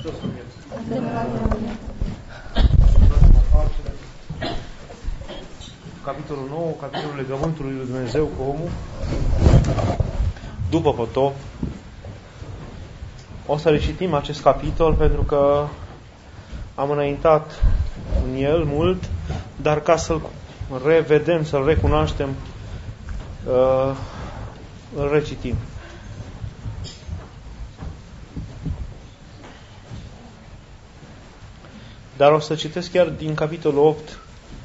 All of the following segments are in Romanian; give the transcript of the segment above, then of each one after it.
Capitolul 9, capitolul legământului lui Dumnezeu cu omul după potop. O să recitim acest capitol pentru că am înaintat în el mult, dar ca să-l revedem, să-l recunoaștem, îl recitim. Dar o să citesc chiar din capitolul 8,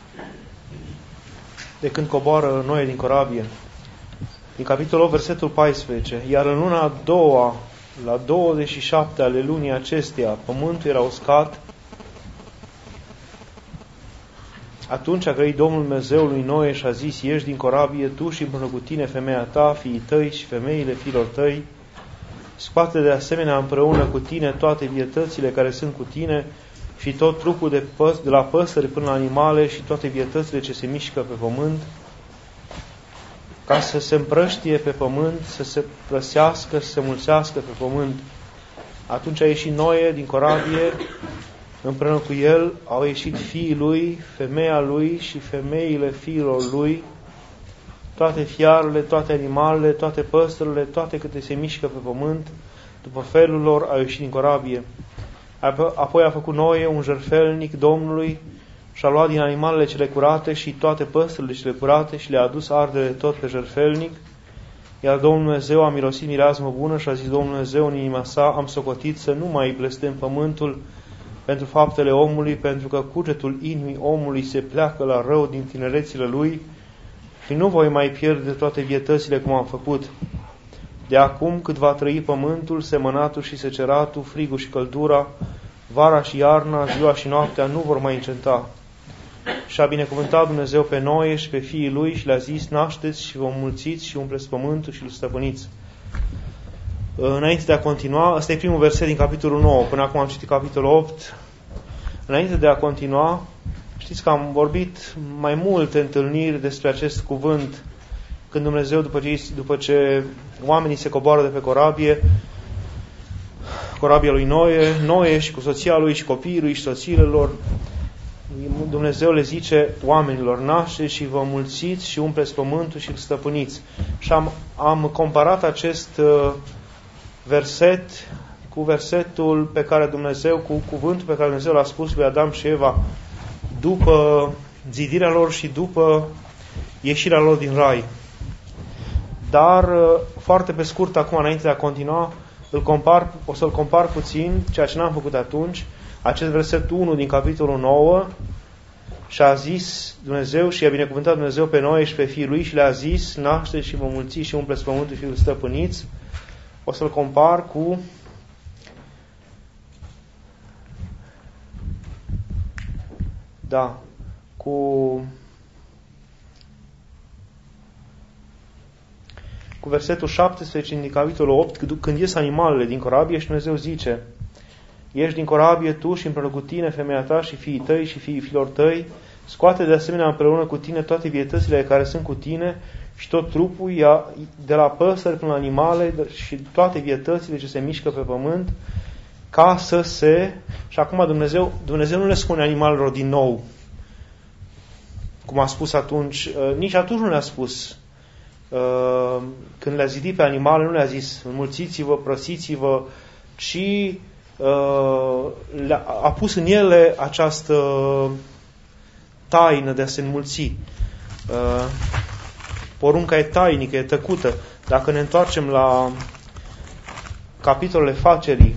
de când coboară Noe din corabie. Din capitolul 8, versetul 14. Iar în luna a doua, la 27 ale lunii acesteia, pământul era uscat. Atunci a grăit Domnul Dumnezeul lui Noe și a zis: ieși din corabie, tu și împreună cu tine femeia ta, fiii tăi și femeile fiilor tăi. Scoate de asemenea împreună cu tine toate vietățile care sunt cu tine și tot trupul de la păsări până la animale și toate vietățile ce se mișcă pe pământ, ca să se împrăștie pe pământ, să se plăsească, să se mulțească pe pământ. Atunci a ieșit Noe din corabie, împreună cu el au ieșit fiii lui, femeia lui și femeile fiilor lui, toate fiarele, toate animalele, toate păsările, toate câte se mișcă pe pământ, după felul lor au ieșit din corabie. Apoi a făcut Noe un jertfelnic Domnului și a luat din animalele cele curate și toate păsările cele curate și le-a adus ardere tot pe jertfelnic. Iar Domnul Dumnezeu a mirosit mireasmă bună și a zis Domnul Dumnezeu în inima sa: am socotit să nu mai blestem pământul pentru faptele omului, pentru că cugetul inimii omului se pleacă la rău din tinerețile lui și nu voi mai pierde toate vietățile cum am făcut. De acum cât va trăi pământul, semănatul și seceratul, frigul și căldura, vara și iarna, ziua și noaptea nu vor mai înceta. Și a binecuvântat Dumnezeu pe Noe și pe fiii lui și le-a zis: nașteți și vă mulțiți și umpleți pământul și îl stăpâniți. Înainte de a continua, ăsta e primul verset din capitolul 9, până acum am citit capitolul 8. Înainte de a continua, știți că am vorbit mai multe întâlniri despre acest cuvânt, când Dumnezeu, după ce oamenii se coboară de pe corabia lui Noe și cu soția lui și copiii lui și soțiile lor, Dumnezeu le zice oamenilor: nașteți și vă mulțiți și umpleți pământul și îl stăpâniți. Și am comparat acest verset cu versetul pe care Dumnezeu, cu cuvântul pe care Dumnezeu l-a spus lui Adam și Eva după zidirea lor și după ieșirea lor din rai. Dar, foarte pe scurt, acum, înainte de a continua, o să-l compar puțin, ceea ce n-am făcut atunci, acest verset 1 din capitolul 9, și a zis Dumnezeu și a binecuvântat Dumnezeu pe Noe și pe fiii lui și le-a zis: nașteți și vă mulțiți și umpleți pământul și îl stăpâniți. O să-l compar cu versetul 17 din capitolul 8, când ies animalele din corabie și Dumnezeu zice: ieși din corabie tu și împreună cu tine femeia ta și fiii tăi și fiii fiilor tăi, scoate de asemenea împreună cu tine toate vietățile care sunt cu tine și tot trupul, de la păsări până la animale și toate vietățile ce se mișcă pe pământ, ca să se... Și acum Dumnezeu nu le spune animalelor din nou, cum a spus atunci, nici atunci nu le-a spus. Când le-a zidit pe animale, nu le-a zis: înmulțiți-vă, prăsiți-vă, ci a pus în ele această taină de a se înmulți. Porunca e tainică, e tăcută. Dacă ne întoarcem la capitolele facerii,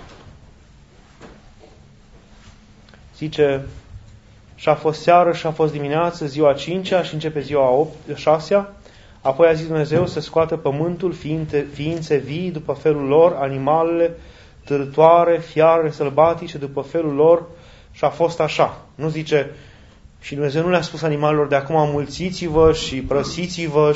zice: și a fost seară și a fost dimineață, ziua 5-a și începe ziua 6-a. Apoi a zis Dumnezeu să scoată pământul, ființe vii după felul lor, animalele târătoare, fiarele sălbatice după felul lor, și a fost așa. Nu zice, și Dumnezeu nu le-a spus animalelor: de acum mulțiți-vă și prăsiți-vă,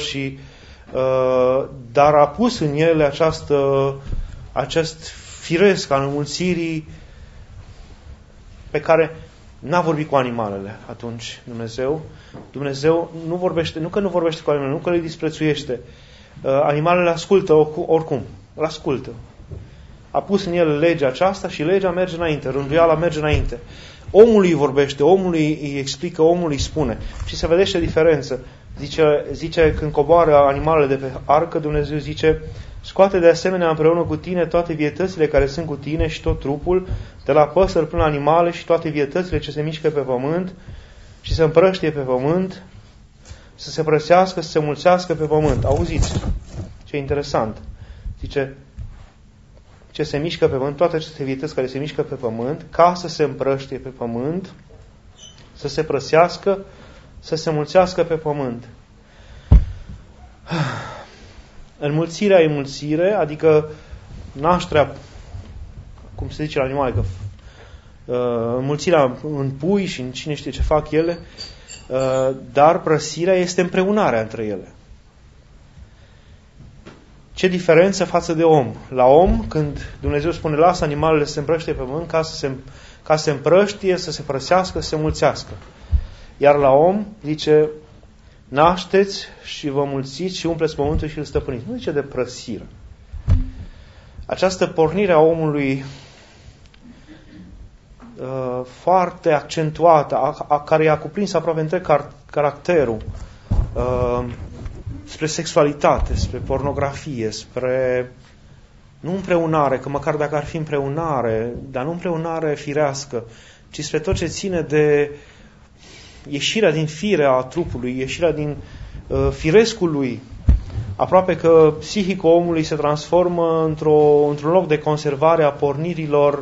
dar a pus în ele acest firesc al înmulțirii pe care n-a vorbit cu animalele atunci Dumnezeu. Dumnezeu nu vorbește, nu că nu vorbește cu animalele, nu că le disprețuiește. Animalele ascultă oricum, îl ascultă. a pus în el legea aceasta și legea merge înainte, rânduiala merge înainte. Omul îi vorbește, omul îi explică, omul îi spune. Și se vedește diferență. Zice când coboară animalele de pe arcă, Dumnezeu zice: scoate de asemenea împreună cu tine toate vietățile care sunt cu tine și tot trupul, de la păsări până la animale și toate vietățile ce se mișcă pe pământ și se împrăștie pe pământ, să se prăsească, să se mulțească pe pământ. Auziți? Ce interesant. Zice, ce se mișcă pe pământ, toate aceste vietăți care se mișcă pe pământ, ca să se împrăștie pe pământ, să se prăsească, să se mulțească pe pământ. Înmulțirea e mulțire, adică nașterea, cum se zice la animale, că înmulțirea în pui și în cine știe ce fac ele, dar prăsirea este împreunarea între ele. Ce diferență față de om? La om, când Dumnezeu spune, lasă animalele să se împrăștie pe pământ, ca să se împrăștie, să se prăsească, să se mulțească. Iar la om, zice, nașteți și vă mulțiți și umpleți pământul și îl stăpâniți. Nu zice de prăsire. Această pornire a omului foarte accentuată, a care i-a cuprins aproape întreg caracterul, spre sexualitate, spre pornografie, spre nu împreunare, că măcar dacă ar fi împreunare, dar nu împreunare firească, ci spre tot ce ține de ieșirea din firea a trupului, ieșirea din firescul lui. Aproape că psihicul omului se transformă într-un loc de conservare a pornirilor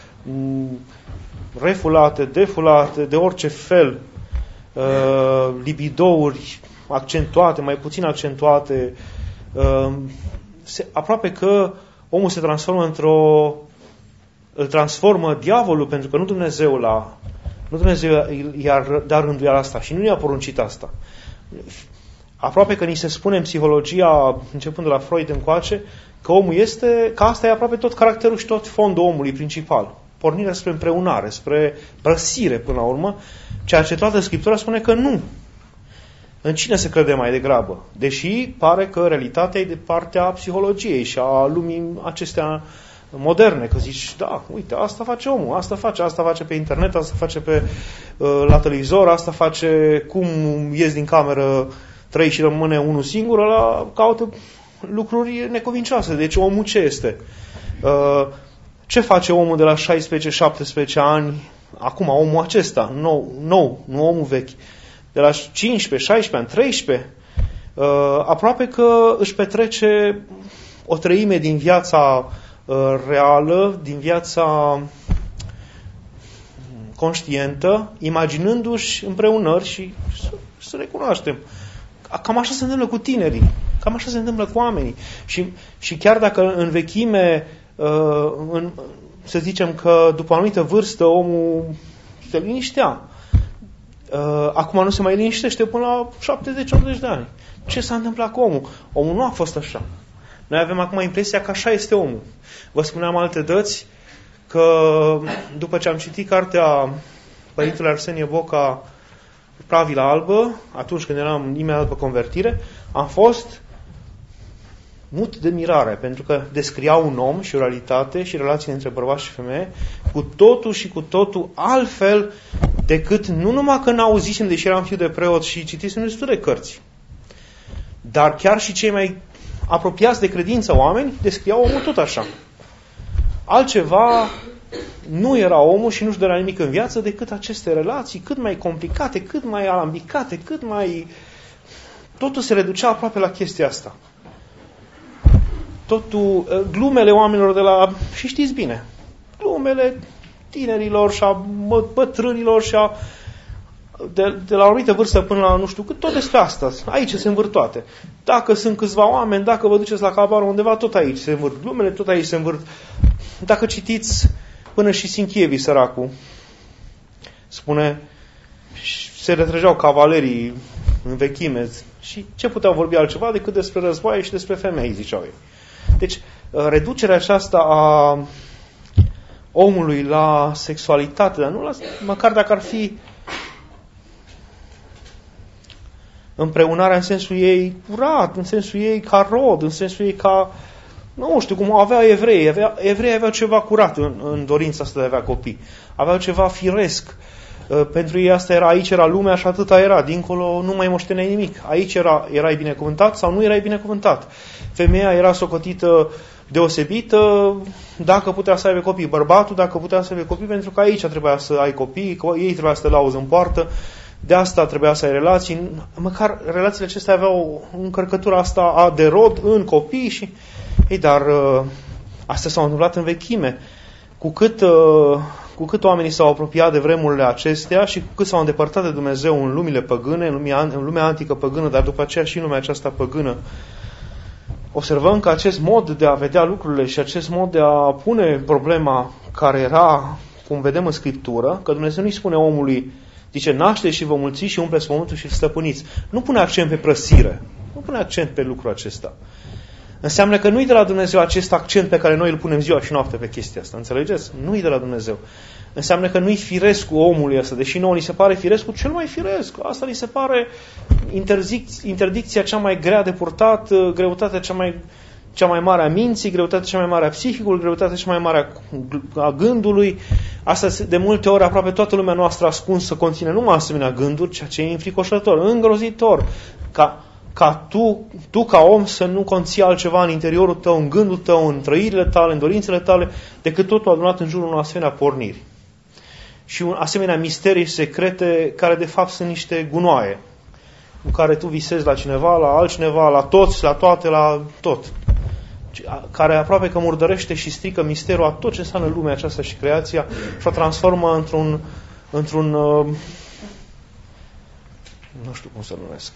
refulate, defulate, de orice fel, libidouri accentuate, mai puțin accentuate. Aproape că omul se transformă îl transformă diavolul, pentru că nu Dumnezeu i-a dat rânduiala asta și nu i-a poruncit asta. Aproape că ni se spune în psihologia, începând de la Freud încoace, că asta e aproape tot caracterul și tot fondul omului principal. Pornirea spre împreunare, spre prăsire până la urmă, ceea ce toată Scriptura spune că nu. În cine se crede mai degrabă? Deși pare că realitatea e de partea psihologiei și a lumii acestea moderne, că zici, da, uite, asta face omul, asta face pe internet, asta face la televizor, asta face cum ies din cameră 3 și rămâne unul singur, ăla caută lucruri necovincioase. Deci omul ce este? Ce face omul de la 16-17 ani, acum omul acesta, nou, nu omul vechi, de la 15, 16 ani, 13, aproape că își petrece o treime din viața reală, din viața conștientă, imaginându-și împreunări și să recunoaștem. Cam așa se întâmplă cu tinerii, cam așa se întâmplă cu oamenii. Și chiar dacă în vechime, să zicem că după o anumită vârstă omul se liniștea, acum nu se mai liniștește până la 70-80 de ani. Ce s-a întâmplat cu omul? Omul nu a fost așa. Noi avem acum impresia că așa este omul. Vă spuneam alte dăți că după ce am citit cartea Părintele Arsenie Boca, Pravila albă, atunci când eram imediat după convertire, am fost mut de mirare, pentru că descria un om și o realitate și relații între bărbați și femeie cu totul și cu totul altfel decât nu numai că n-auzisem, deși eram fiu de preot și citisem destul de cărți, dar chiar și cei mai apropiați de credință oameni descriau omul tot așa. Altceva nu era omul și nu-și dorea nimic în viață decât aceste relații cât mai complicate, cât mai alambicate, totul se reducea aproape la chestia asta. Totul, glumele oamenilor de la, și știți bine, glumele tinerilor și a bătrânilor și de la o anumită vârstă până la nu știu cât, tot despre asta. Aici se învârt toate. Dacă sunt câțiva oameni, dacă vă duceți la cabară undeva, tot aici se învârt glumele, tot aici se învârt. Dacă citiți până și Sinchievi, săracul, spune, se retrăgeau cavalerii în vechime și ce puteau vorbi altceva decât despre războaie și despre femei, ziceau ei. Deci, reducerea aceasta a omului la sexualitate, dar nu la, măcar dacă ar fi împreunarea în sensul ei curat, în sensul ei ca rod, în sensul ei ca Nu știu cum avea evrei. Evrei aveau ceva curat în dorința asta de a avea copii. Aveau ceva firesc. Pentru ei asta era, aici era lumea și atâta era. Dincolo nu mai moșteneai nimic. Aici erai binecuvântat sau nu erai binecuvântat. Femeia era socotită deosebită dacă putea să aibă copii. Bărbatul dacă putea să aibă copii, pentru că aici trebuia să ai copii, că ei trebuia să te lauzi în poartă. De asta trebuia să ai relații. Măcar relațiile acestea aveau încărcătura asta de rod în copii și... dar astea s-au întâmplat în vechime. Cu cât oamenii s-au apropiat de vremurile acestea și cu cât s-au îndepărtat de Dumnezeu în lumile păgâne, în lumea antică păgână, dar după aceea și în lumea aceasta păgână, observăm că acest mod de a vedea lucrurile și acest mod de a pune problema care era, cum vedem în Scriptură, că Dumnezeu nu-i spune omului, zice, nașteți și vă mulțiți și umpleți pământul și stăpâniți. Nu pune accent pe prăsire. Nu pune accent pe lucrul acesta. Înseamnă că nu-i de la Dumnezeu acest accent pe care noi îl punem ziua și noapte pe chestia asta. Înțelegeți? Nu-i de la Dumnezeu. Înseamnă că nu-i firescul omului ăsta, deși nouă ni se pare firescul cel mai firesc. Asta ni se pare interdicția cea mai grea de purtat, greutatea cea mai mare a minții, greutatea cea mai mare a psihicului, greutatea cea mai mare a gândului. Asta de multe ori aproape toată lumea noastră ascunsă conține numai asemenea gânduri, ceea ce e înfricoșător, îngrozitor. Ca tu ca om să nu conții altceva în interiorul tău, în gândul tău, în trăirile tale, în dorințele tale, decât totul adunat în jurul unor asemenea porniri. Și asemenea misterii secrete care de fapt sunt niște gunoaie, în care tu visezi la cineva, la altcineva, la toți, la toate, la tot. Care aproape că murdărește și strică misterul a tot ce înseamnă lumea aceasta și creația și o transformă într-un nu știu cum să numesc,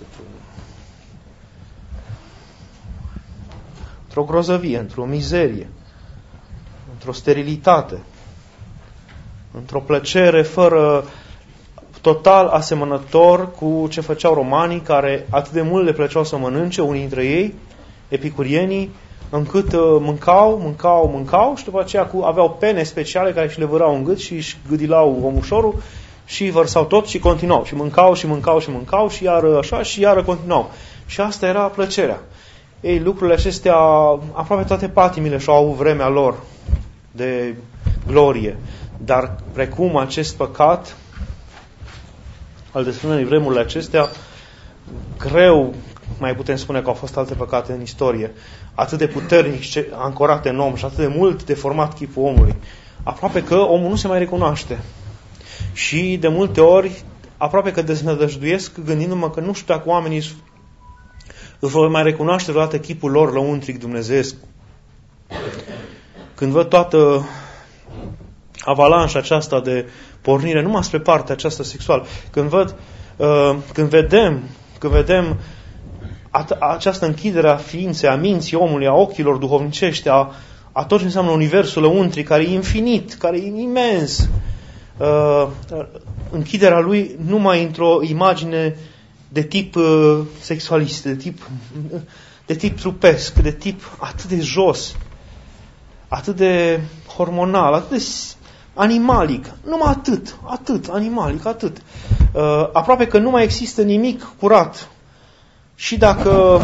într-o grozăvie, într-o mizerie, într-o sterilitate, într-o plăcere total asemănător cu ce făceau romanii, care atât de mult le plăceau să mănânce, unii dintre ei, epicurienii, încât mâncau și după aceea aveau pene speciale care și le vârau în gât și își gâdilau omușorul și vărsau tot și continuau. Și mâncau și iară așa și iară continuau. Și asta era plăcerea. Ei, lucrurile acestea, aproape toate patimile și-au avut vremea lor de glorie. Dar precum acest păcat al desfrânării vremurile acestea, greu mai putem spune că au fost alte păcate în istorie, atât de puternic ancorate în om și atât de mult deformat chipul omului, aproape că omul nu se mai recunoaște. Și de multe ori, aproape că deznădăjduiesc gândindu-mă că nu știu dacă oamenii își vor mai recunoaște vreodată chipul lor lăuntric dumnezeiesc. Când văd toată avalanșa aceasta de pornire numai spre partea aceasta sexuală, când vedem această închidere a ființei, a minții omului, a ochilor duhovnicești, a tot ce înseamnă universul lăuntric, care e infinit, care e imens, închiderea lui numai într-o imagine de tip sexualist, de tip trupesc, de tip atât de jos, atât de hormonal, atât de animalic, numai atât, animalic, atât. Aproape că nu mai există nimic curat. Și dacă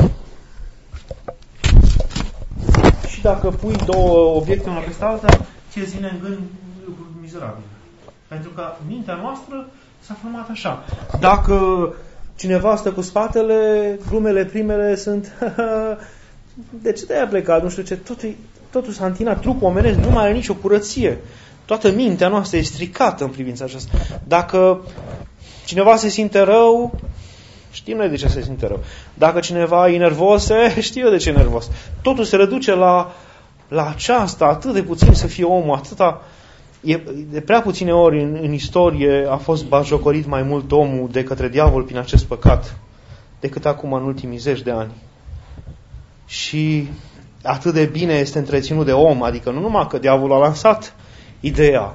pui două obiecte una peste alta, ți-e zine în gând lucruri mizerabile. Pentru că mintea noastră s-a format așa. Dacă cineva stă cu spatele, glumele primele sunt de ce te-ai plecat? Nu știu ce, totul s-a întinat, trupul omenesc nu mai are nicio curăție. Toată mintea noastră e stricată în privința aceasta. Dacă cineva se simte rău, știm noi de ce se simte rău. Dacă cineva e nervos, știu eu de ce e nervos. Totul se reduce la aceasta, atât de puțin să fie omul, atâta. De prea puține ori în istorie a fost batjocorit mai mult omul de către diavol prin acest păcat decât acum în ultimii 10 de ani. Și atât de bine este întreținut de om, adică nu numai că diavolul a lansat ideea,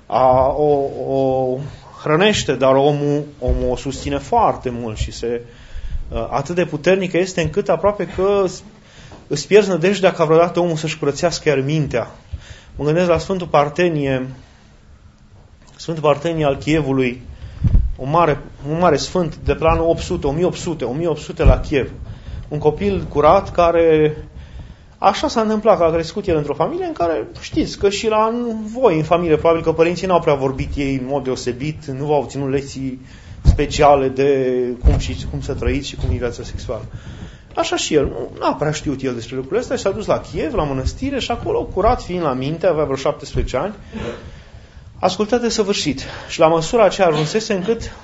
o hrănește, dar omul o susține foarte mult și atât de puternică este încât aproape că îți pierzi nădejdea ca vreodată omul să-și curățească iar mintea. Mă gândesc la Sfântul Partenie al Chievului, un mare sfânt de pe anul 1800 la Chiev. Un copil curat care Așa s-a întâmplat că a crescut el într-o familie în care, știți, că și la voi în familie, probabil că părinții n-au prea vorbit ei în mod deosebit, nu v-au ținut lecții speciale de cum să trăiți și cum e viața sexuală. Așa și el, nu a prea știut el despre lucrurile astea și s-a dus la Kiev, la mănăstire și acolo, curat fiind la minte, avea vreo 17 ani, ascultat de săvârșit. Și la măsura aceea ajunsese încât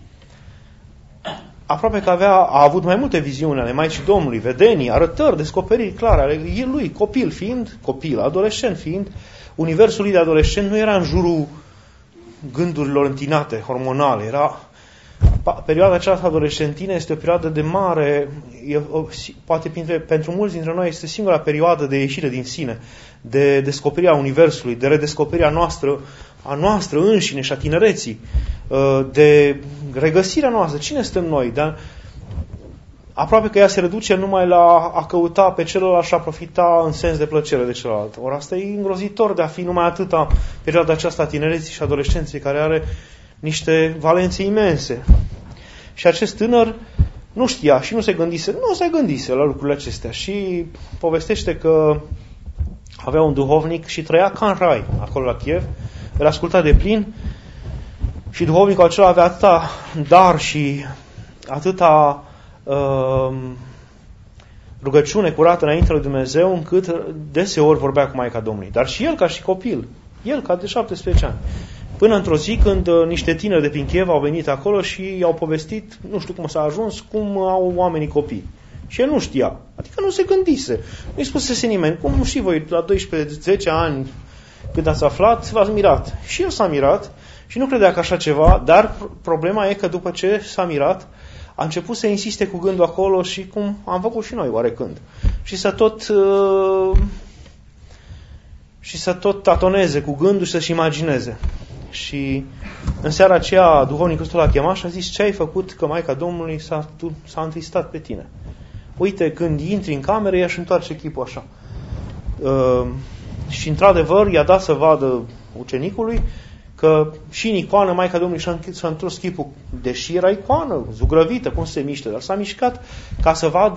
aproape că a avut mai multe viziuni ale Maicii Domnului, vedenii, arătări, descoperiri clare ale lui, copil, adolescent fiind, universul lui de adolescent nu era în jurul gândurilor întinate, hormonale, era perioada aceasta adolescentină este o perioadă de mare, poate pentru mulți dintre noi este singura perioadă de ieșire din sine, de descoperirea universului, de redescoperirea a noastră înșine și a tinereții, de regăsirea noastră. Cine suntem noi? Dar aproape că ea se reduce numai la a căuta pe celălalt și a profita în sens de plăcere de celălalt. Ori asta e îngrozitor de a fi numai atâta perioada aceasta a tinereții și adolescenței, care are niște valențe imense. Și acest tânăr nu știa și nu se gândise la lucrurile acestea. Și povestește că avea un duhovnic și trăia ca în rai, acolo la Kiev. Îl asculta de plin și duhovnicul acela avea atâta dar și atâta rugăciune curată înainte lui Dumnezeu, încât deseori vorbea cu Maica Domnului. Dar și el ca și copil, el ca de 17 ani. Până într-o zi când niște tineri de prin Kiev au venit acolo și i-au povestit, nu știu cum s-a ajuns, cum au oamenii copii. Și el nu știa, adică nu se gândise, nu-i spusese nimeni. Cum și voi, la 12-10 ani, când ați aflat, v-ați mirat. Și el s-a mirat și nu credea că așa ceva, dar problema e că după ce s-a mirat, a început să insiste cu gândul acolo și cum am făcut și noi oarecând. Și să tot tatoneze cu gândul și să-și imagineze. Și în seara aceea duhovnicul ăsta l-a chemat și a zis: ce ai făcut că Maica Domnului s-a întristat pe tine? Uite, când intri în cameră, ea își întoarce chipul așa. Și într-adevăr i-a dat să vadă ucenicului că și în icoană Maica Domnului și-a întors chipul, deși era icoană, zugrăvită, cum se miște, dar s-a mișcat ca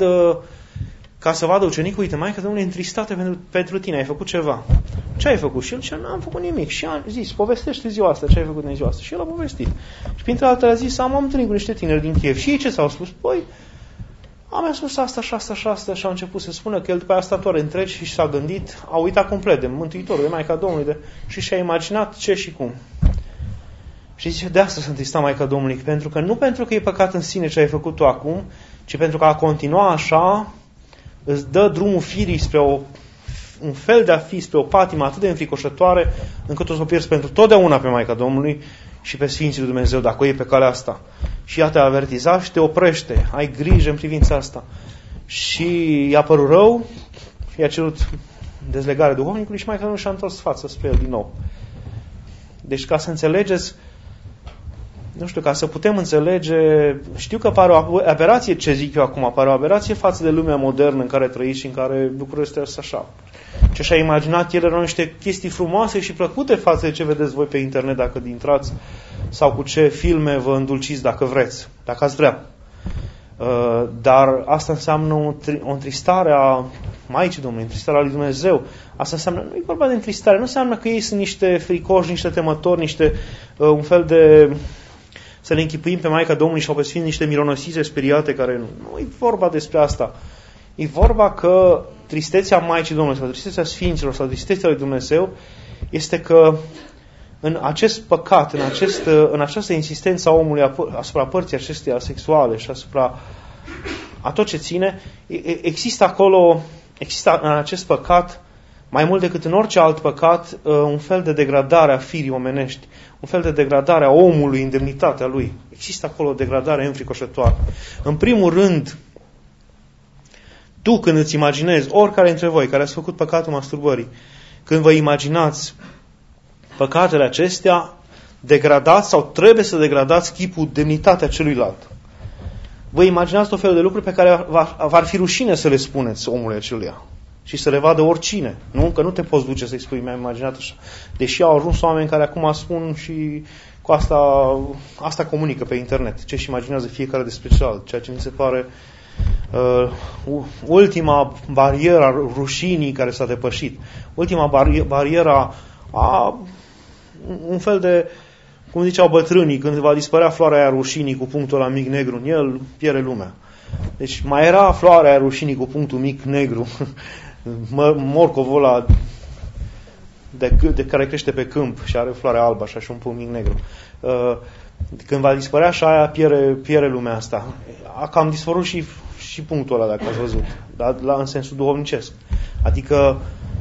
să vadă ucenicul: uite, Maica Domnului e întristată pentru tine, ai făcut ceva. Ce ai făcut? Și el zice: n-am făcut nimic. Și a zis: povestește ziua asta, ce ai făcut în ziua asta. Și el a povestit. Și printre altele a zis: am întâlnit cu niște tineri din Kiev. Și ei ce s-au spus? Păi, am spus asta și asta și asta. Și au început să spună că el după aia a stat ore întregi și s-a gândit, a uitat complet de Mântuitorul, de Maica Domnului, și și-a imaginat ce și cum. Și zice: de asta s-a întristat Maica Domnului, nu pentru că e păcat în sine ce ai făcut tu acum, ci pentru că a continua așa îți dă drumul firii spre un fel de a fi, spre o patimă atât de înfricoșătoare, încât o să o pierzi pentru totdeauna pe Maica Domnului și pe Sfinții lui Dumnezeu, dacă o iei pe calea asta. Și ea te avertiza și te oprește. Ai grijă în privința asta. Și i-a părut rău și i-a cerut dezlegarea duhovnicului și Maica Domnului și-a întors fața spre el din nou. Deci, ca să înțelegeți, nu știu, ca să putem înțelege, știu că pare o aberație ce zic eu acum, pare o aberație față de lumea modernă în care trăiți și în care lucrurile astea așa. Ce și-a imaginat el erau niște chestii frumoase și plăcute față de ce vedeți voi pe internet dacă intrați, sau cu ce filme vă îndulciți dacă vreți, dacă ați vrea. Dar asta înseamnă o întristare a Maicii Domnului, întristarea lui Dumnezeu. Asta înseamnă, nu e vorba de întristare, nu înseamnă că ei sunt niște fricoși, niște temători, un fel de... să le închipuim pe Maica Domnului sau pe Sfinți niște mironosițe speriate care nu e vorba despre asta. E vorba că tristețea Maicii Domnului sau tristețea Sfinților sau tristețea lui Dumnezeu este că în acest păcat, în această insistență a omului asupra părții acesteia sexuale și asupra a tot ce ține, există în acest păcat, mai mult decât în orice alt păcat, un fel de degradare a firii omenești, un fel de degradare a omului în demnitatea lui. Există acolo o degradare înfricoșătoare. În primul rând, tu când îți imaginezi, oricare dintre voi care ați făcut păcatul masturbării, când vă imaginați păcatele acestea, degradați sau trebuie să degradați chipul, demnitatea celuilalt. Vă imaginați tot felul de lucruri pe care v-ar fi rușine să le spuneți omului aceluia și să le vadă oricine. Nu? Că nu te poți duce să-i spui: mi-am imaginat așa. Deși au ajuns oameni care acum spun și cu asta comunică pe internet, ce își imaginează fiecare despre celălalt, ceea ce mi se pare ultima barieră a rușinii care s-a depășit, ultima barieră a un fel de, cum ziceau bătrânii, când va dispărea floarea aia rușinii cu punctul ăla mic negru în el, pierde lumea. Deci mai era floarea aia rușinii cu punctul mic negru, morcovul ăla de care crește pe câmp și are floare albă așa și un punct mic negru. Când va dispărea așa aia, pierde lumea asta. A cam dispărut și punctul ăla, dacă ați văzut, dar în sensul duhovnicesc. Adică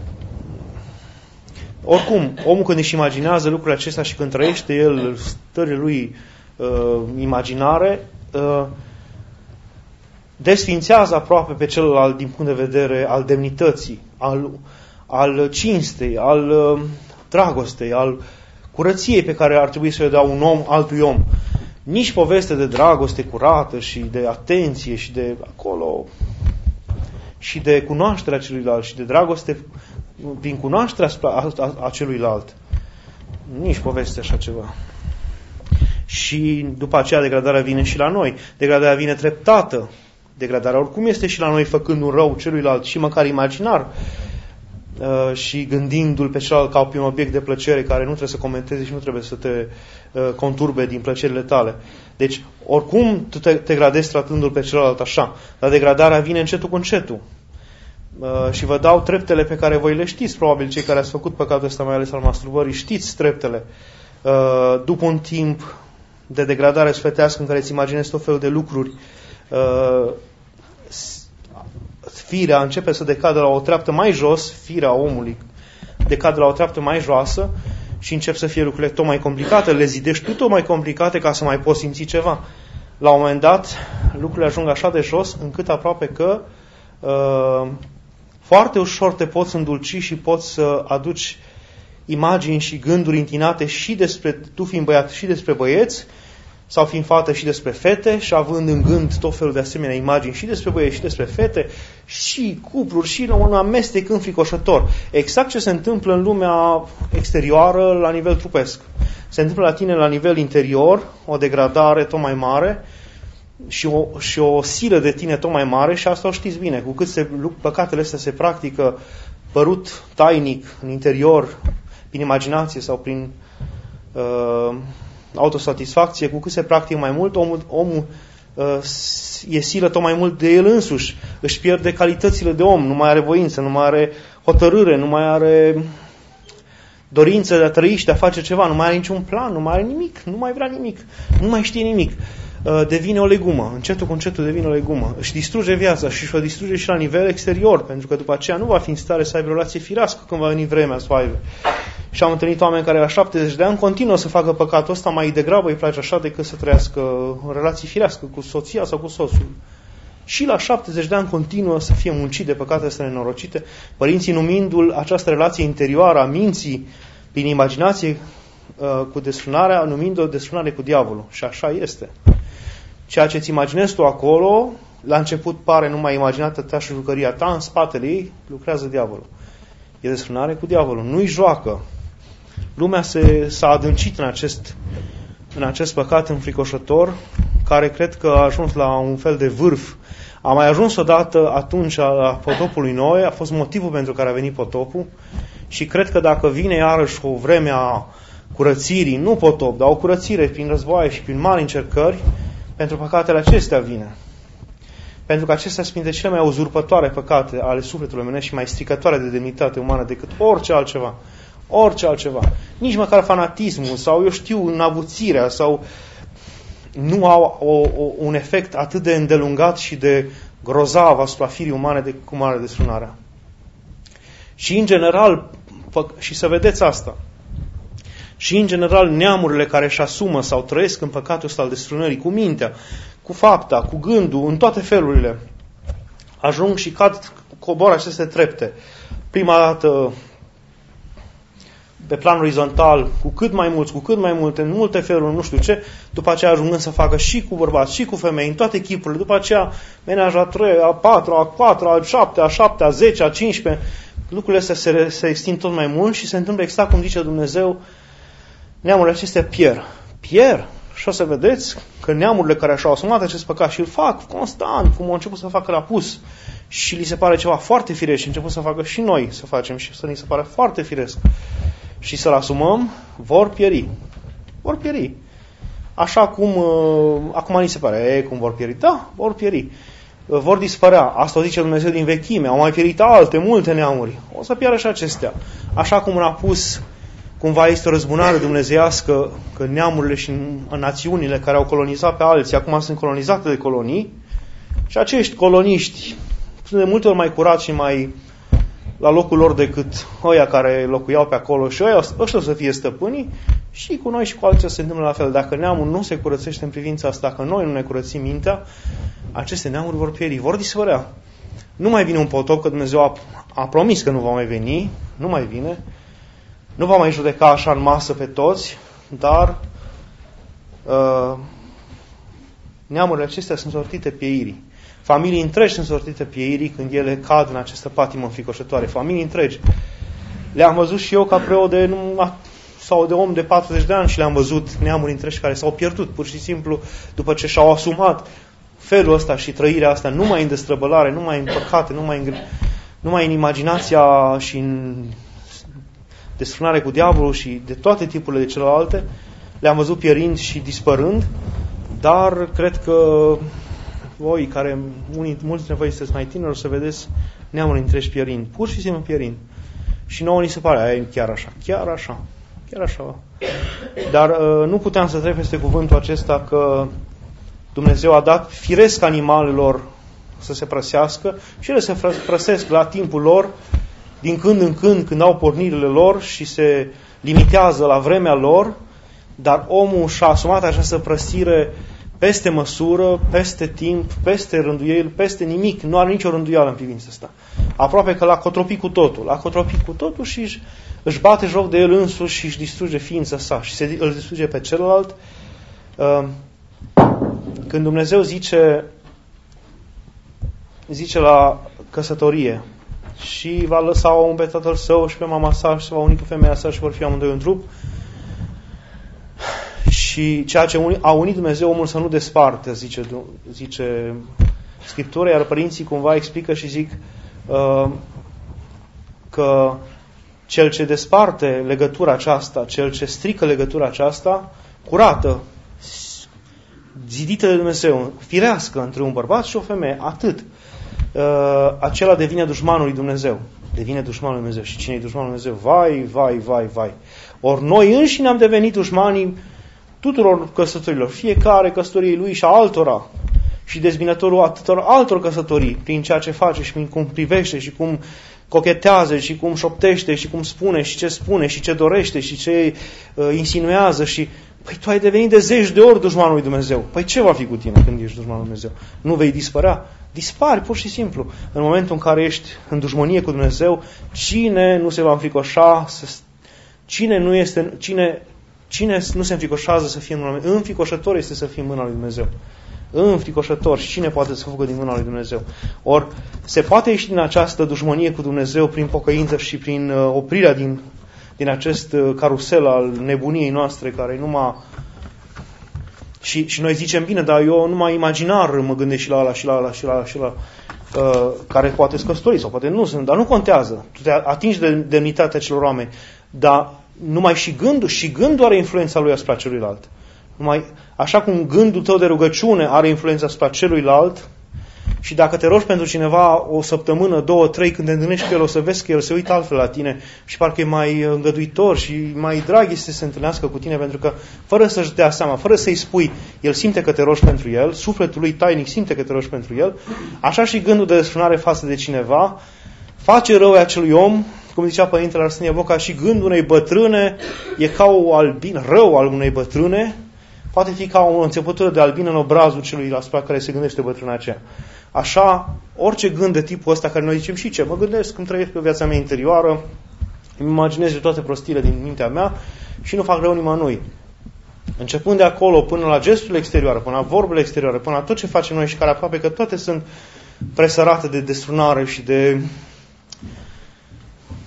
oricum, omul când își imaginează lucrurile acestea și când trăiește el stările lui imaginare, desfințează aproape pe celălalt din punct de vedere al demnității, al cinstei, al dragostei, al curăției pe care ar trebui să o dea un om altui om. Nici poveste de dragoste curată și de atenție și de acolo și de cunoașterea celuilalt și de dragoste prin cunoașterea a celuilalt. Nici poveste așa ceva. Și după aceea degradarea vine și la noi. Degradarea vine treptată. Degradarea oricum este și la noi făcând un rău celuilalt și măcar imaginar și gândindu-l pe celălalt ca pe un obiect de plăcere care nu trebuie să comenteze și nu trebuie să te conturbe din plăcerile tale. Deci, oricum tu te degradezi tratându-l pe celălalt așa, dar degradarea vine încetul cu încetul. Și vă dau treptele pe care voi le știți, probabil cei care ați făcut păcatul ăsta, mai ales al masturbării, știți treptele. După un timp de degradare sfătească în care îți imaginezi tot felul de lucruri, firea începe să decadă la o treaptă mai jos, firea omului decadă la o treaptă mai joasă și încep să fie lucrurile tot mai complicate, le zidești tu tot mai complicate ca să mai poți simți ceva. La un moment dat, lucrurile ajung așa de jos încât aproape că foarte ușor te poți îndulci și poți să aduci imagini și gânduri întinate și despre, tu fiind băiat, și despre băieți, sau fiind fată și despre fete, și având în gând tot felul de asemenea imagini și despre băieți și despre fete, și cupluri, și un amestec înfricoșător. Exact ce se întâmplă în lumea exterioară la nivel trupesc. Se întâmplă la tine la nivel interior, o degradare tot mai mare și o silă de tine tot mai mare, și asta o știți bine. Cu cât păcatele astea se practică părut tainic în interior, prin imaginație sau prin autosatisfacție, cu cât se practică mai mult, omul e silă tot mai mult de el însuși. Își pierde calitățile de om, nu mai are voință, nu mai are hotărâre, nu mai are dorință de a trăi și de a face ceva, nu mai are niciun plan, nu mai are nimic, nu mai vrea nimic, nu mai știe nimic. Devine o legumă, încetul cu încetul devine o legumă. Își distruge viața și o distruge și la nivel exterior, pentru că după aceea nu va fi în stare să aibă o relație firească când va veni vremea să o aibă. Și am întâlnit oameni care la 70 de ani continuă să facă păcatul ăsta, mai degrabă îi place așa decât să trăiască o relație firească cu soția sau cu soțul. Și la 70 de ani continuă să fie muncit de păcate astea nenorocite, părinții numindu-l această relație interioară a minții prin imaginație cu desfrânarea, numind-o desfrânare cu diavolul. Și așa este. Ceea ce îți imaginezi tu acolo, la început pare numai imaginată ta și jucăria ta, în spatele ei lucrează diavolul. E desfrânare cu diavolul. Nu-i joacă. Lumea s-a adâncit în acest păcat înfricoșător, care cred că a ajuns la un fel de vârf. A mai ajuns odată atunci la potopul Noe, a fost motivul pentru care a venit potopul, și cred că dacă vine iarăși o vreme a curățirii, nu potop, dar o curățire prin războaie și prin mari încercări, pentru păcatele acestea vine. Pentru că acestea sunt printre cele mai uzurpătoare păcate ale sufletului omenesc și mai stricătoare de demnitate umană decât orice altceva. Orice altceva. Nici măcar fanatismul sau, eu știu, înavuțirea sau nu au un efect atât de îndelungat și de grozav asupra firii umane de cum are desfrânarea. Și în general, și să vedeți asta, și în general neamurile care își asumă sau trăiesc în păcatul ăsta al desfrânării, cu mintea, cu fapta, cu gândul, în toate felurile, ajung și coboră aceste trepte. Prima dată pe plan orizontal, cu cât mai multe, în multe feluri, nu știu ce, după aceea ajungând să facă și cu bărbați, și cu femei, în toate chipurile, după aceea menaja a 3, a 4, a 4, a 7, a 7, a 10, a 15, lucrurile astea se extind tot mai mult și se întâmplă exact cum zice Dumnezeu, neamurile acestea pierd Și o să vedeți că neamurile care și-au asumat acest păcat și îl fac constant, cum au început să facă la pus, și li se pare ceva foarte firesc și început să facă și noi să facem și să ni se pare foarte firesc și să-l asumăm, vor pieri. Vor pieri. Așa cum acum ni se pare, cum vor pieri? Da, vor pieri. Vor dispărea. Asta o zice Dumnezeu din vechime. Au mai pierit alte, multe neamuri. O să piară și acestea. Așa cum a pus, cumva este o răzbunare dumnezeiască, că neamurile și națiunile care au colonizat pe alții, acum sunt colonizate de colonii, și acești coloniști sunt de multe ori mai curați și mai la locul lor decât ăia care locuiau pe acolo și ăștia să fie stăpânii, și cu noi și cu alții se întâmplă la fel. Dacă neamul nu se curățește în privința asta, dacă noi nu ne curățim mintea, aceste neamuri vor pieri, vor dispărea. Nu mai vine un potop, că Dumnezeu a promis că nu va mai veni, nu mai vine, nu va mai judeca așa în masă pe toți, dar neamurile acestea sunt sortite pieirii. Familii întregi sunt sortite pieirii când ele cad în această patimă înfricoșătoare. Familii întregi. Le-am văzut și eu ca preot sau de om de 40 de ani și le-am văzut neamuri întregi care s-au pierdut pur și simplu după ce și-au asumat felul ăsta și trăirea asta, nu mai în destrăbălare, nu mai în păcate, nu mai în imaginația și în desfrânare cu diavolul și de toate tipurile de celelalte. Le-am văzut pierind și dispărând, dar cred că voi, care mulți dintre voi sunteți mai tineri, o să vedeți neamuri întregi pierind, pur și simplu pierind. Și nouă ni se pare, chiar așa, chiar așa, chiar așa. Dar nu puteam să trec peste cuvântul acesta că Dumnezeu a dat firesc animalelor să se prăsească și ele se prăsesc la timpul lor, din când în când au pornirile lor și se limitează la vremea lor, dar omul și-a asumat această prăsire peste măsură, peste timp, peste rânduieli, peste nimic. Nu are nicio rânduială în privința asta. Aproape că l-a cotropit cu totul. L-a cotropit cu totul și își bate joc de el însuși și își distruge ființa sa și îl distruge pe celălalt. Când Dumnezeu zice la căsătorie și va lăsa omul pe tatăl său și pe mama sa și se va uni cu femeia sa și vor fi amândoi un trup, și ceea ce a unit Dumnezeu omul să nu desparte, zice Scriptura, iar părinții cumva explică și zic că cel ce desparte legătura aceasta, cel ce strică legătura aceasta, curată, zidită de Dumnezeu, firească între un bărbat și o femeie, atât, acela devine dușmanul lui Dumnezeu. Devine dușmanul lui Dumnezeu. Și cine e dușmanul lui Dumnezeu? Vai, vai, vai, vai. Ori noi înșine am devenit dușmanii tuturor căsătorilor, fiecare căsătoriei lui și a altora, și dezbinătorul atâtor altor căsătorii, prin ceea ce face și prin cum privește și cum cochetează și cum șoptește și cum spune și ce dorește și ce insinuează și... Păi tu ai devenit de 10 de ori dușmanul lui Dumnezeu. Păi ce va fi cu tine când ești dușmanul lui Dumnezeu? Nu vei dispărea? Dispari, pur și simplu. În momentul în care ești în dușmănie cu Dumnezeu, cine nu se va înfricoșa, cine nu se înfricoșează să fie în mâna lui Dumnezeu? Înfricoșător este să fie în mâna lui Dumnezeu. Înfricoșător. Și cine poate să fugă din mâna lui Dumnezeu? Ori se poate ieși din această dușmănie cu Dumnezeu prin pocăință și prin oprirea din acest carusel al nebuniei noastre, care numai... Și noi zicem, bine, dar eu numai imaginar mă gândesc și la ala, și la ala, și la ala, și la care poate sunt căsătorii sau poate nu sunt, dar nu contează. Tu te atingi de demnitatea celor oameni, dar numai și gândul are influența lui asupra celuilalt. Așa cum gândul tău de rugăciune are influența asupra celuilalt, și dacă te rogi pentru cineva o săptămână, 2, 3, când te întâlnești cu el, o să vezi că el se uită altfel la tine și parcă e mai îngăduitor și mai drag este să se întâlnească cu tine, pentru că fără să-și dea seama, fără să-i spui, el simte că te rogi pentru el, sufletul lui tainic simte că te rogi pentru el, așa și gândul de desfrânare față de cineva face rău acelui om, cum zicea Părintele Arsenie Boca, și gândul unei bătrâne e ca o albină, rău al unei bătrâne, poate fi ca o înțepătură de albină în obrazul celui asupra care se gândește bătrâna aceea. Așa, orice gând de tipul ăsta care noi zicem și ce? Mă gândesc cum trăiesc pe viața mea interioară, îmi imaginez de toate prostiile din mintea mea și nu fac rău nimănui. Începând de acolo până la gesturile exterioare, până la vorbele exterioare, până la tot ce facem noi și care aproape că toate sunt presărate de destrunare și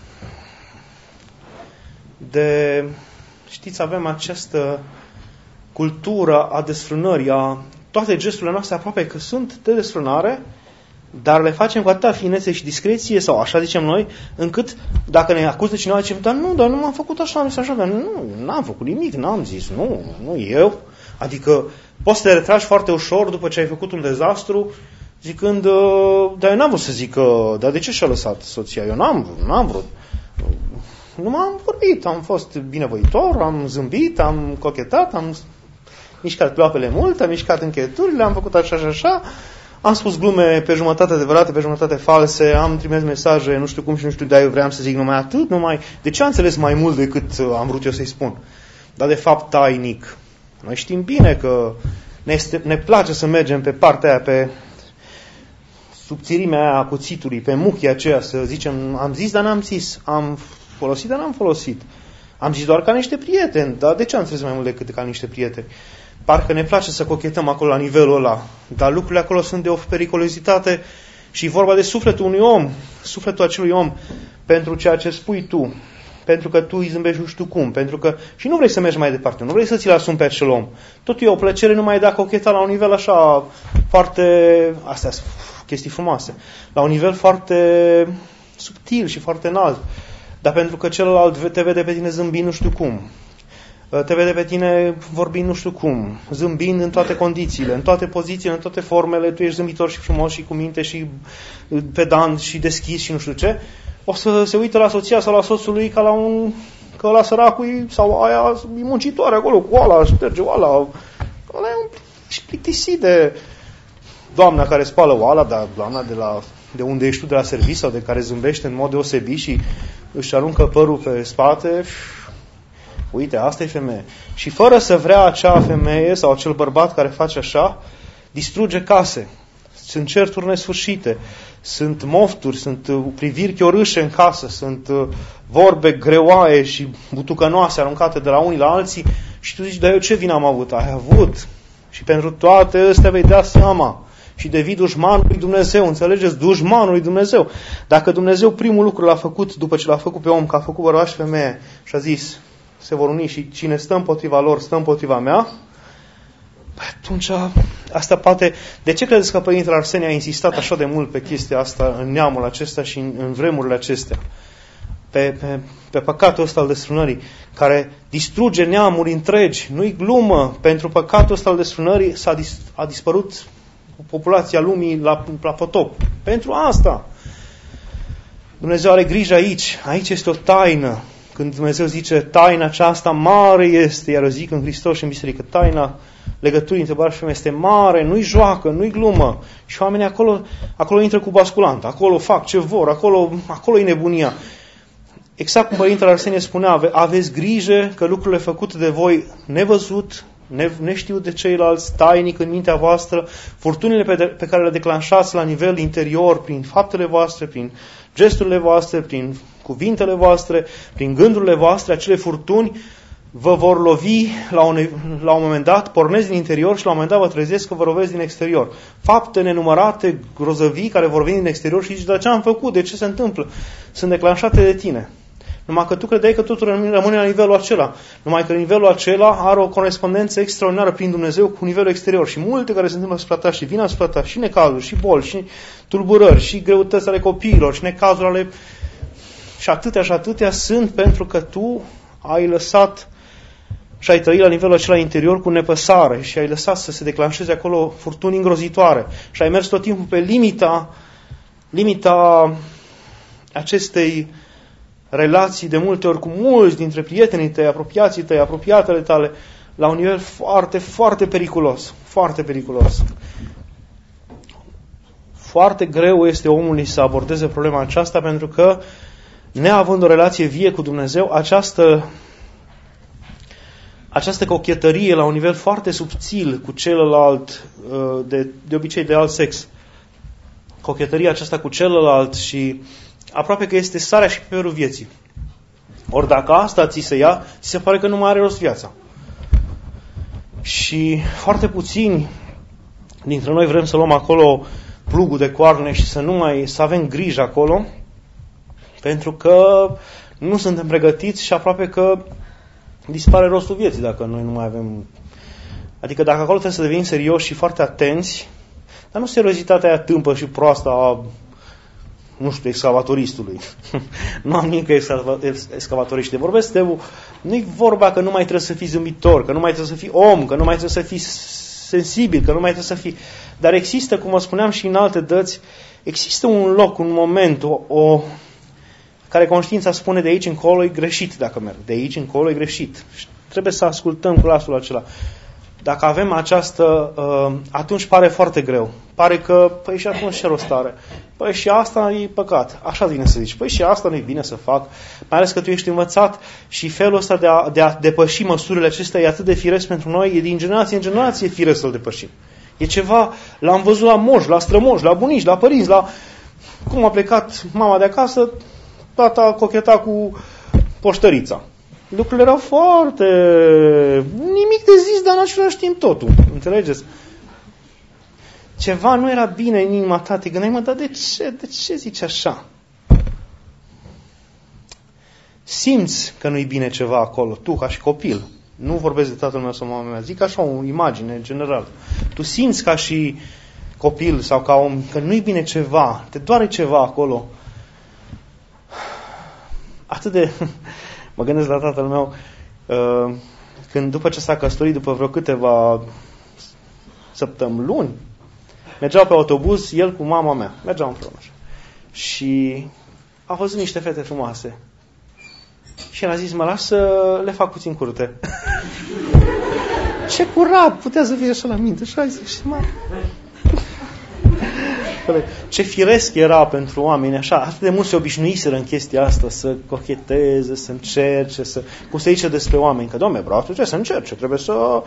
de știți, avem această cultură a desfrânării, toate gesturile noastre aproape că sunt de desfrânare, dar le facem cu atâta finețe și discreție, sau așa zicem noi, încât dacă ne acuză cineva, zicem, dar nu m-am făcut așa, dar nu, n-am făcut nimic, n-am zis, nu eu. Adică poți să te retragi foarte ușor după ce ai făcut un dezastru, zicând, dar eu n-am vrut să zic, dar de ce și-a lăsat soția? Eu n-am vrut. Nu m-am vorbit, am fost binevoitor, am zâmbit, am cochetat, am mișcat pleoapele mult, am mișcat încheieturile, am făcut așa și așa, am spus glume pe jumătate adevărate, pe jumătate false, am trimis mesaje, nu știu cum și nu știu, dar eu vreau să zic numai atât, de ce am înțeles mai mult decât am vrut eu să-i spun? Dar de fapt tainic. Noi știm bine că ne place să mergem pe partea aia, pe subțirimea aia a cuțitului, pe muchia aceea, să zicem, am zis, dar n-am zis, am folosit, dar n-am folosit. Am zis doar ca niște prieteni, dar de ce am înțeles mai mult decât ca niște prieteni? Parcă ne place să cochetăm acolo la nivelul ăla, dar lucrurile acolo sunt de o periculozitate și vorba de sufletul unui om, sufletul acelui om, pentru ceea ce spui tu, pentru că tu îi zâmbești nu știu cum, pentru că și nu vrei să mergi mai departe, nu vrei să ți-l asumi pe acel om. Totul e o plăcere numai de a cocheta la un nivel așa foarte, astea sunt chestii frumoase, la un nivel foarte subtil și foarte înalt, dar pentru că celălalt te vede pe tine zâmbind nu știu cum, te vede pe tine vorbind nu știu cum, zâmbind în toate condițiile, în toate pozițiile, în toate formele, tu ești zâmbitor și frumos și cu minte și pedant și deschis și nu știu ce, o să se uită la soția sau la soțul lui ca la că ăla săracul sau aia e muncitoare acolo cu ala, șterge oala, ăla e un plictisit de doamna care spală oala, dar doamna de unde ești tu, de la serviciu sau de care zâmbește în mod deosebit și își aruncă părul pe spate. Uite, asta e femeie. Și fără să vrea acea femeie sau acel bărbat care face așa, distruge case. Sunt certuri nesfârșite, sunt mofturi, sunt priviri chiorâșe în casă, sunt vorbe greoaie și butucănoase aruncate de la unii la alții și tu zici, dar eu ce vină am avut? Ai avut. Și pentru toate astea vei da seama. Și devii dușmanul lui Dumnezeu, înțelegeți? Dușmanul lui Dumnezeu. Dacă Dumnezeu primul lucru l-a făcut după ce l-a făcut pe om, că a făcut bărbat și femeie și a zis, se vor uni și cine stă împotriva lor, stă împotriva mea, atunci asta poate... De ce credeți că Părintele Arsenie a insistat așa de mult pe chestia asta în neamul acesta și în vremurile acestea? Pe păcatul ăsta al desfrânării, care distruge neamuri întregi. Nu-i glumă. Pentru păcatul ăsta al desfrânării a dispărut populația lumii la potop. Pentru asta. Dumnezeu are grijă aici. Aici este o taină. Când Dumnezeu zice taina aceasta mare este, iar eu zic în Hristos și în biserică, taina legăturii între bărbat și femeie este mare, nu-i joacă, nu-i glumă. Și oamenii acolo intră cu basculant, acolo fac ce vor, acolo e nebunia. Exact cum Părintele Arsenie spunea, aveți grijă că lucrurile făcute de voi nevăzut, neștiut de ceilalți, tainic în mintea voastră, furtunile pe care le declanșați la nivel interior, prin faptele voastre, prin gesturile voastre, prin cuvintele voastre, prin gândurile voastre, acele furtuni vă vor lovi la un moment dat, pornesc din interior și la un moment dat vă trezesc că vă lovesc din exterior. Fapte nenumărate, grozăvii care vor veni din exterior și zici, dar ce am făcut? De ce se întâmplă? Sunt declanșate de tine. Numai că tu credeai că totul rămâne la nivelul acela. Numai că nivelul acela are o corespondență extraordinară prin Dumnezeu cu nivelul exterior. Și multe care se întâmplă asupra ta și vin asupra ta, și necazuri, și boli, și tulburări, și greutăți ale copiilor, și necazuri ale... Și atâtea sunt pentru că tu ai lăsat și ai trăit la nivelul acela interior cu nepăsare și ai lăsat să se declanșeze acolo furtuni îngrozitoare. Și ai mers tot timpul pe limita acestei relații de multe ori cu mulți dintre prietenii tăi, apropiații tăi, apropiatele tale, la un nivel foarte, foarte periculos. Foarte periculos. Foarte greu este omului să abordeze problema aceasta pentru că, neavând o relație vie cu Dumnezeu, această cochetărie la un nivel foarte subțil cu celălalt, de obicei de alt sex, cochetăria aceasta cu celălalt și aproape că este sarea și piperul vieții. Ori dacă asta ți se ia, ți se pare că nu mai are rost viața. Și foarte puțini dintre noi vrem să luăm acolo plugul de coarne și să avem grijă acolo, pentru că nu suntem pregătiți și aproape că dispare rostul vieții dacă noi nu mai avem Adică dacă acolo trebuie să devenim serioși și foarte atenți, dar nu seriozitatea aia tâmpă și proastă a, nu știu, excavatoristului. Nu am nimic cu excavatoriști. Vorbesc de, nu-i vorba că nu mai trebuie să fii zâmbitor, că nu mai trebuie să fii om, că nu mai trebuie să fii sensibil, că nu mai trebuie să fii... Dar există, cum vă spuneam și în alte dăți, există un loc, un moment, care conștiința spune de aici încolo e greșit dacă merg. De aici încolo e greșit. Și trebuie să ascultăm glasul acela. Dacă avem această, atunci pare foarte greu. Pare că, păi și atunci ce rost are? Păi și asta e păcat. Așa vine să zici. Păi și asta nu e bine să fac. Mai ales că tu ești învățat și felul ăsta de a depăși măsurile acestea e atât de firesc pentru noi, e din generație în generație firesc să-l depășim. E ceva, l-am văzut la moși, la strămoși, la bunici, la părinți, la... Cum a plecat mama de acasă, tata cocheta cu poștărița. Lucrurile erau foarte... nimic de zis, dar în același timp totul. Înțelegeți? Ceva nu era bine în inima ta. Te gândeai, mă, dar de ce? De ce zici așa? Simți că nu-i bine ceva acolo, tu ca și copil. Nu vorbesc de tatăl meu sau mama mea. Zic așa o imagine general. Tu simți ca și copil sau ca om că nu-i bine ceva. Te doare ceva acolo. Atât de... Mă gândesc la tatăl meu, când după ce s-a căsătorit, după vreo câteva săptămâni, luni, mergeau pe autobuz, el cu mama mea. Mergeau împreună. Și a văzut niște fete frumoase. Și el a zis, mă lași să le fac puțin curte. Ce curat! Putea să fie așa la minte. Și a zis, ce firesc era pentru oameni, așa, atât de mult se obișnuiseră în chestia asta, să cocheteze, să încerce, cum se zice despre oameni, că, Doamne, bravo, trebuie să încerce, trebuie să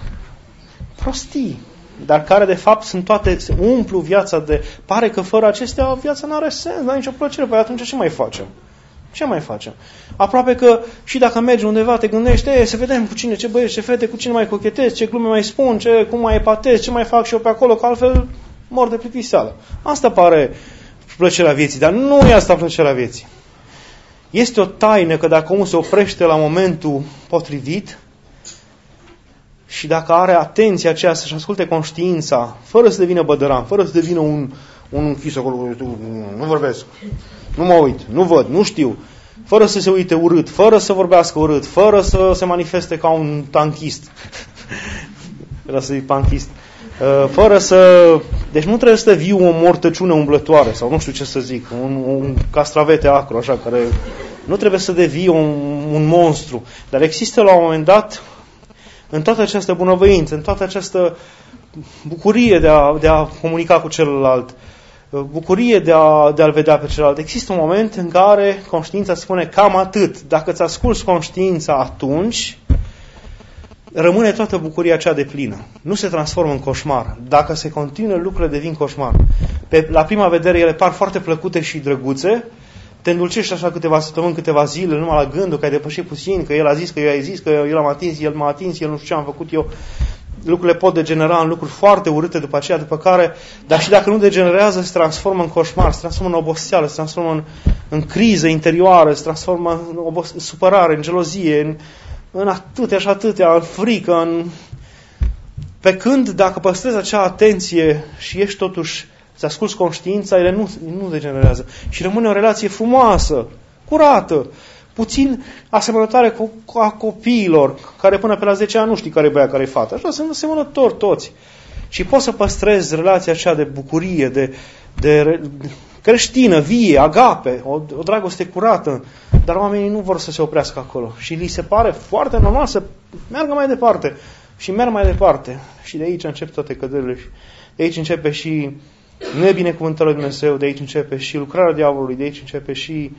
prostii, dar care de fapt sunt toate, se umplu viața de, pare că fără acestea viața nu are sens, n-are nicio plăcere, păi atunci ce mai facem? Ce mai facem? Aproape că și dacă mergi undeva, te gândești, să vedem cu cine, ce băieți, ce fete, cu cine mai cochetez, ce glume mai spun, cum mai epatez, ce mai fac și eu pe acolo, că altfel mor de plictiseală. Asta pare plăcerea vieții, dar nu e asta plăcerea vieții. Este o taină că dacă omul se oprește la momentul potrivit și dacă are atenția aceea să-și asculte conștiința, fără să devină bădăran, fără să devină un închis acolo, nu vorbesc, nu mă uit, nu văd, nu știu, fără să se uite urât, fără să vorbească urât, fără să se manifeste ca un tanchist. Era să zic panchist. Fără să... Deci nu trebuie să te viu o mortăciune umblătoare sau nu știu ce să zic, un castravete acru, așa, care nu trebuie să devii un monstru. Dar există la un moment dat, în toată această bunăvoință, în toată această bucurie de a comunica cu celălalt, bucurie de a-l vedea pe celălalt, există un moment în care conștiința spune cam atât. Dacă îți asculți conștiința atunci, rămâne toată bucuria aceea de plină. Nu se transformă în coșmar. Dacă se continuă, lucrurile devin coșmar. La prima vedere, ele par foarte plăcute și drăguțe, te îndulcești așa câteva săptămâni, câteva zile, numai la gândul că ai depășit puțin, că el a zis, că eu ai zis, că eu l-am atins, el m-a atins, el nu știu ce am făcut eu. Lucrurile pot degenera în lucruri foarte urâte după aceea, după care, dar și dacă nu degenerează, se transformă în coșmar, se transformă în oboseală, se transformă în criză interioară, se transformă în supărare, în gelozie, în atâtea și atâtea, în frică, Pe când, dacă păstrezi acea atenție și ești totuși, să asculți conștiința, ele nu degenerează. Și rămâne o relație frumoasă, curată, puțin asemănătoare cu a copiilor, care până pe la 10 ani nu știi care e băiat, care e fată. Așa sunt asemănători toți. Și poți să păstrezi relația aceea de bucurie, de creștină, vie, agape, o dragoste curată, dar oamenii nu vor să se oprească acolo. Și li se pare foarte normal să meargă mai departe. Și merg mai departe. Și de aici încep toate căderile. De aici începe și nebinecuvântarea lui Dumnezeu, de aici începe și lucrarea diavolului, de aici începe și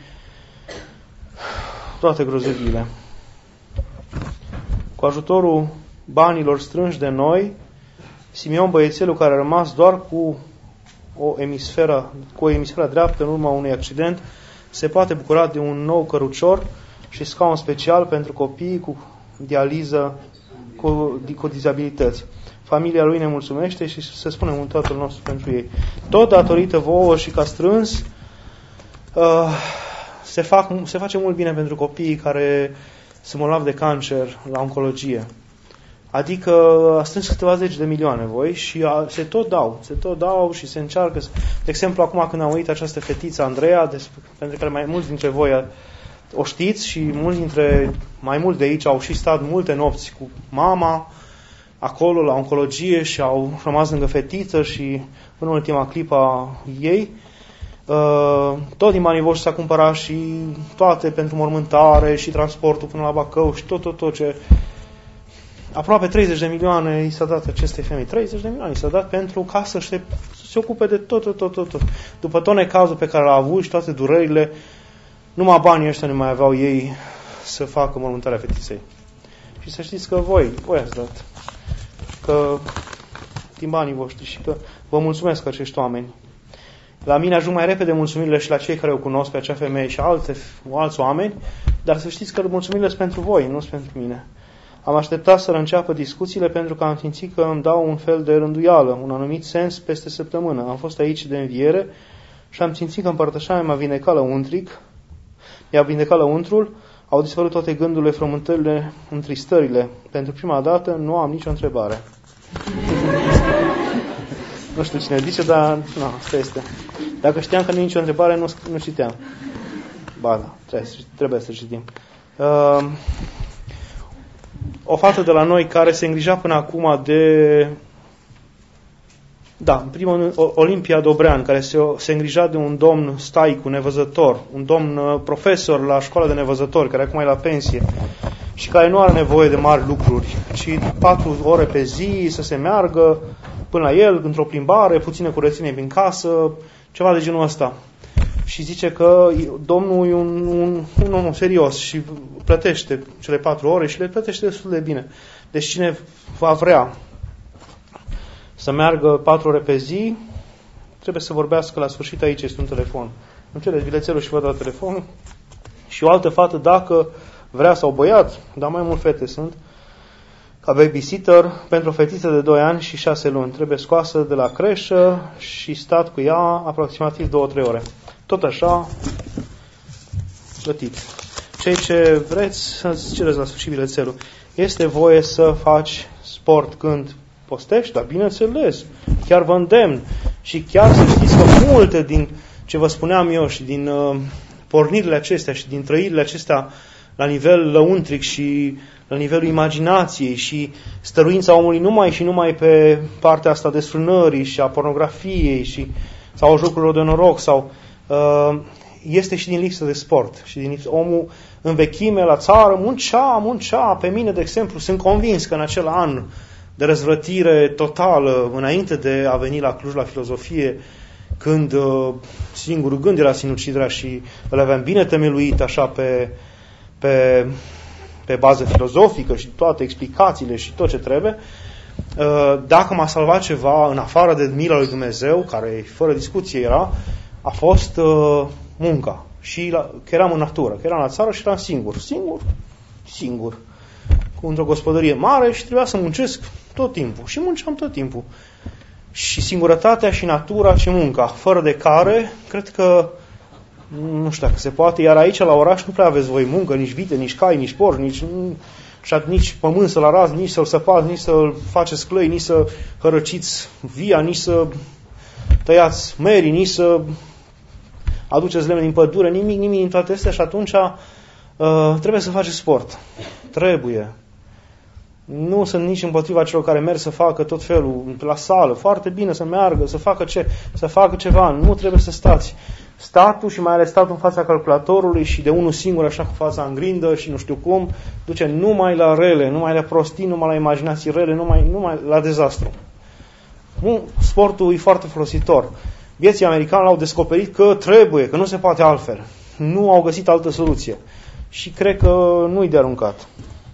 toate grozeviile. Cu ajutorul banilor strânși de noi, Simeon băiețelul, care a rămas doar cu o emisferă dreaptă în urma unui accident, se poate bucura de un nou cărucior și scaun special pentru copii cu dializă, cu dizabilități. Familia lui ne mulțumește și se spune un Tatăl nostru pentru ei. Tot datorită vouă și ca strâns se face mult bine pentru copiii care sunt bolnavi de cancer la oncologie. Adică a strâns câteva zeci de milioane voi și se tot dau și se încearcă. De exemplu, acum când am uitat această fetiță Andreea, pentru că mai mulți dintre voi o știți și mai mulți de aici au și stat multe nopți cu mama acolo la oncologie și au rămas lângă fetiță și în ultima clipă a ei. Tot din banii voștri s-a cumpărat și toate pentru mormântare și transportul până la Bacău și tot ce... Aproape 30 de milioane i s-a dat acestei femei. 30 de milioane i s-a dat pentru ca să se ocupe de tot. După tot necazul pe care l-a avut și toate durerile, numai banii ăștia nu mai aveau ei să facă mormântarea fetiței. Și să știți că voi ați dat. Că din banii voștri și că vă mulțumesc acești oameni. La mine ajung mai repede mulțumirile și la cei care o cunosc pe acea femeie și alți oameni, dar să știți că mulțumirile sunt pentru voi, nu sunt pentru mine. Am așteptat să înceapă discuțiile pentru că am simțit că îmi dau un fel de rânduială, un anumit sens peste săptămână. Am fost aici de înviere și am simțit că împărtășania m-a vindecat lăuntric, mi-a vindecat lăuntrul, au dispărut toate gândurile, frământările, întristările. Pentru prima dată nu am nicio întrebare. Nu știu cine zice, dar asta este. Dacă știam că nu e nicio întrebare, nu citeam. Ba da, trebuie să citim. O fată de la noi care se îngrija până acum de... Da, în primul rând, Olimpia Dobrean, care se îngrija de un domn Staicu, nevăzător, un domn profesor la școala de nevăzători, care acum e la pensie și care nu are nevoie de mari lucruri, ci 4 ore pe zi să se meargă până la el, într-o plimbare, puțină curățenie prin casă, ceva de genul ăsta. Și zice că domnul e un om serios și plătește cele 4 ore și le plătește destul de bine. Deci cine va vrea să meargă 4 ore pe zi, trebuie să vorbească la sfârșit, aici este un telefon. Îmi cereți bilețelul și vă dau telefonul. Și o altă fată, dacă vrea, sau băiat, dar mai mult fete sunt, ca babysitter pentru o fetiță de 2 ani și 6 luni. Trebuie scoasă de la creșă și stat cu ea aproximativ 2-3 ore. Tot așa, plătit. Cei ce vreți să-ți cereți la sfârșit bilețelul. Este voie să faci sport când postești? Dar bineînțeles, chiar vă îndemn. Și chiar să știți că multe din ce vă spuneam eu și din pornirile acestea și din trăirile acestea la nivel lăuntric și la nivelul imaginației și stăruința omului numai pe partea asta de sfrânării și a pornografiei sau a jocurilor de noroc este și din lipsă de sport. Și din lipsă, omul în vechime, la țară, muncea. Pe mine, de exemplu, sunt convins că în acel an de răzvrătire totală, înainte de a veni la Cluj la filozofie, când singurul gând era sinuciderea și îl aveam bine temeluit așa pe bază filozofică și toate explicațiile și tot ce trebuie, dacă m-a salvat ceva în afară de mila lui Dumnezeu, care fără discuție a fost munca. Și că eram în natură, că eram la țară și eram singur, într-o gospodărie mare și trebuia să muncesc tot timpul. Și munceam tot timpul. Și singurătatea și natura și munca, fără de care, cred că, nu știu dacă se poate, iar aici la oraș nu prea aveți voi muncă, nici vite, nici cai, nici porci, nici pământ să-l arazi, nici să-l săpați, nici să-l faceți clăi, nici să hărăciți via, nici să tăiați merii, nici să aduceți lemne din pădure, nimic din toate astea și atunci trebuie să faceți sport. Trebuie. Nu sunt nici împotriva celor care merg să facă tot felul la sală. Foarte bine să meargă, să facă ceva. Nu trebuie să stați. Statul și mai ales statul în fața calculatorului și de unul singur, așa cu fața în grindă și nu știu cum, duce numai la rele, numai la prostii, numai la imaginații rele, numai la dezastru. Sportul e foarte folositor. Vieții americani l-au descoperit că trebuie, că nu se poate altfel. Nu au găsit altă soluție. Și cred că nu-i de aruncat.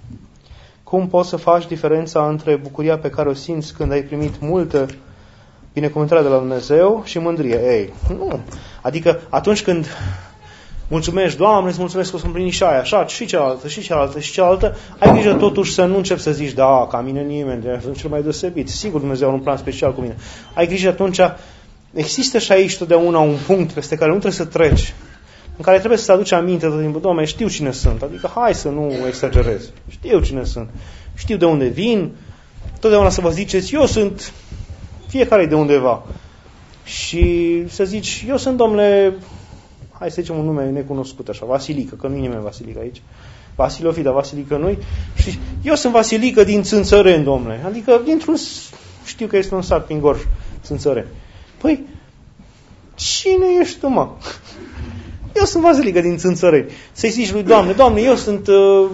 Cum poți să faci diferența între bucuria pe care o simți când ai primit multă binecuvântare de la Dumnezeu și mândrie? Ei, nu. Adică atunci când mulțumești, Doamne, îți mulțumesc că o să împlini și aia, așa, și cealaltă, ai grijă totuși să nu începi să zici, da, ca mine nimeni, sunt cel mai deosebit. Sigur, Dumnezeu are un plan special cu mine. Ai grijă atunci, există și aici totdeauna un punct peste care nu trebuie să treci, în care trebuie să-ți aduci aminte tot timpul, Doamne, știu cine sunt, adică hai să nu exagerez, știu cine sunt, știu de unde vin, totdeauna să vă ziceți, eu sunt, fiecare de undeva. Și să zici, eu sunt, domnule, hai să zicem un nume necunoscut așa, Vasilică, că nu e nimeni Vasilică aici. Vasile o fi, dar Vasilică nu-i. Și eu sunt Vasilică din Țânțăreni, domnule. Adică dintr-un, știu că este un sat prin Gorj, Țânțăreni. Păi, cine ești tu, mă? Eu sunt Vasilică din Țânțăreni. Să-i zici lui Doamne, eu sunt... eu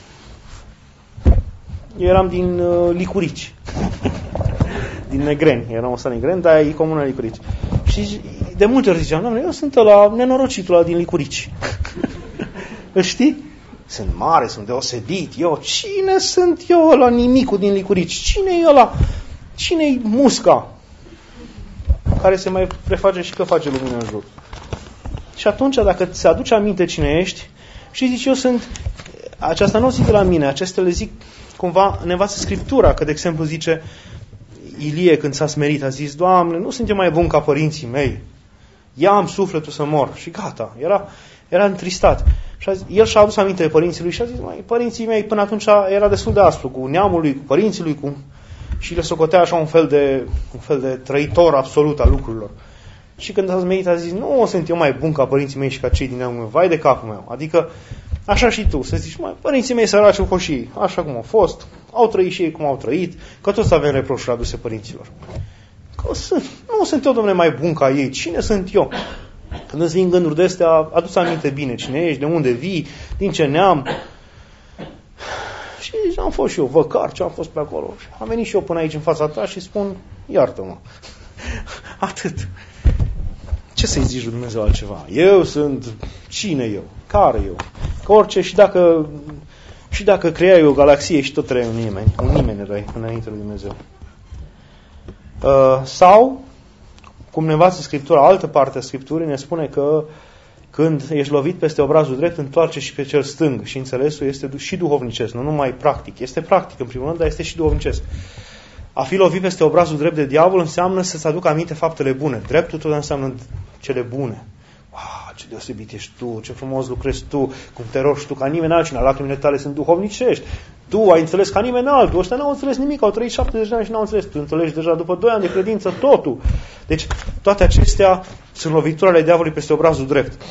eram din Licurici. Din Negreni. Eram o sat Negreni, dar e comuna Licurici. Și de multe ori ziceam, Doamne, eu sunt ăla nenorocitul ăla din Licurici. Îl știi? Sunt mare, sunt deosebit. Eu, cine sunt eu ăla nimicul din Licurici? Cine e ăla? Cine-i musca? Care se mai preface și că face lumină în jur. Și atunci, dacă ți aduce aminte cine ești și zici, eu sunt... Aceasta nu o zic de la mine, acestea le zic cumva, ne învață Scriptura, că de exemplu zice Ilie când s-a smerit, a zis, Doamne, nu sunt eu mai bun ca părinții mei. Ia-am sufletul să mor. Și gata, era întristat. Și el și-a adus aminte de părinții lui și a zis, părinții mei până atunci era destul de aspru, cu neamul lui, cu părinții lui, și le socotea așa un fel de trăitor absolut al lucrurilor. Și când a smerit a zis, nu sunt eu mai bun ca părinții mei și ca cei din neamul meu, vai de capul meu. Adică, așa și tu, să zici, părinții mei săraci au fost și ei, așa cum au fost, au trăit și ei cum au trăit, că toți avem reproșuri aduse părinților. Că nu sunt eu, domnule, mai bun ca ei, cine sunt eu? Când îți vin gânduri de astea, adu-ți aminte bine cine ești, de unde vii, din ce neam. Și zici, am fost și eu văcar, ce am fost pe acolo. Și am venit și eu până aici în fața ta și spun, iartă-mă. Atât. Ce să-i zici lui Dumnezeu altceva? Eu sunt, cine eu? Care eu? Că orice, și dacă creai o galaxie și tot trăi un nimeni erai înainte lui Dumnezeu. Sau, cum ne învață Scriptura, altă parte a Scripturii ne spune că când ești lovit peste obrazul drept, întoarce și pe cel stâng. Și înțelesul este și duhovnicesc, nu numai practic. Este practic în primul rând, dar este și duhovnicesc. A fi lovit peste obrazul drept de diavol înseamnă să-ți aducă aminte faptele bune. Dreptul tot înseamnă cele bune. Wow, ce deosebit ești tu, ce frumos lucrezi tu, cum te rogi tu ca nimeni altcineva, lacrimile tale sunt duhovnicești. Tu ai înțeles ca nimeni altul, ăștia n-au înțeles nimic, au trăit 70 de ani și n-au înțeles. Tu înțelegi deja după 2 ani de credință totul. Deci toate acestea sunt lovituri ale diavolului peste obrazul drept.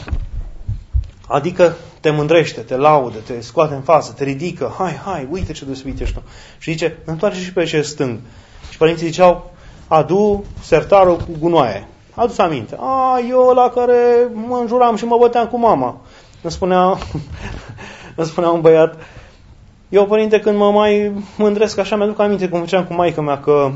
Adică te mândrește, te laudă, te scoate în față, te ridică, hai, uite ce deosebit ești tu. Și zice, întoarce și pe cel stâng. Și părinții ziceau, adu sertarul cu gunoaie. Adu-ți aminte. Eu la care mă înjuram și mă băteam cu mama. Îmi spunea un băiat, eu, părinte, când mă mai mândresc așa, mi-aduc aminte cum făceam cu maică mea, că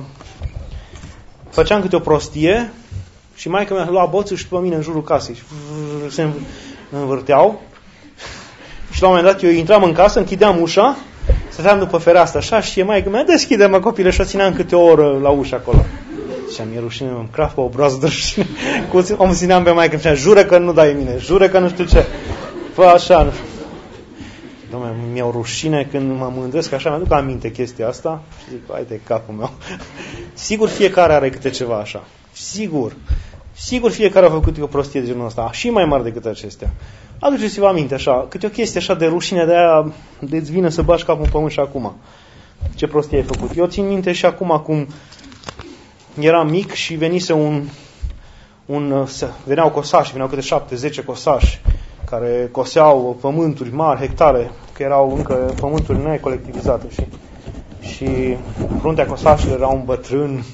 făceam câte o prostie și maică mea lua boțul și după mine în jurul casei. Și se învârteau. Și la un moment dat eu intram în casă, închideam ușa, stăteam după fereastră așa și maică mea, deschide-mă, copile, și o țineam câte o oră la ușă acolo. Și mi-e rușine, îmi craf pe obraz de rușine. Cum țineam pe maică, îmi jură că nu dai mine, jură că nu știu ce. Fă așa, nu știu. Doamne, mi-e o rușine când mă mândresc așa, mi-aduc aminte chestia asta și zic, hai de capul meu. Sigur fiecare are câte ceva așa. Sigur fiecare a făcut o prostie de genul ăsta, și mai mare decât acestea. Aduceți-vă aminte așa, câte o chestie așa de rușine de aia de-ți vine să bași capul în pământ și acum. Ce prostie ai făcut. Eu țin minte și acum cum eram mic și venise veneau cosași, veneau câte 7-10 cosași care coseau pământuri mari, hectare, că erau încă pământuri necolectivizate și fruntea cosașilor era un bătrân,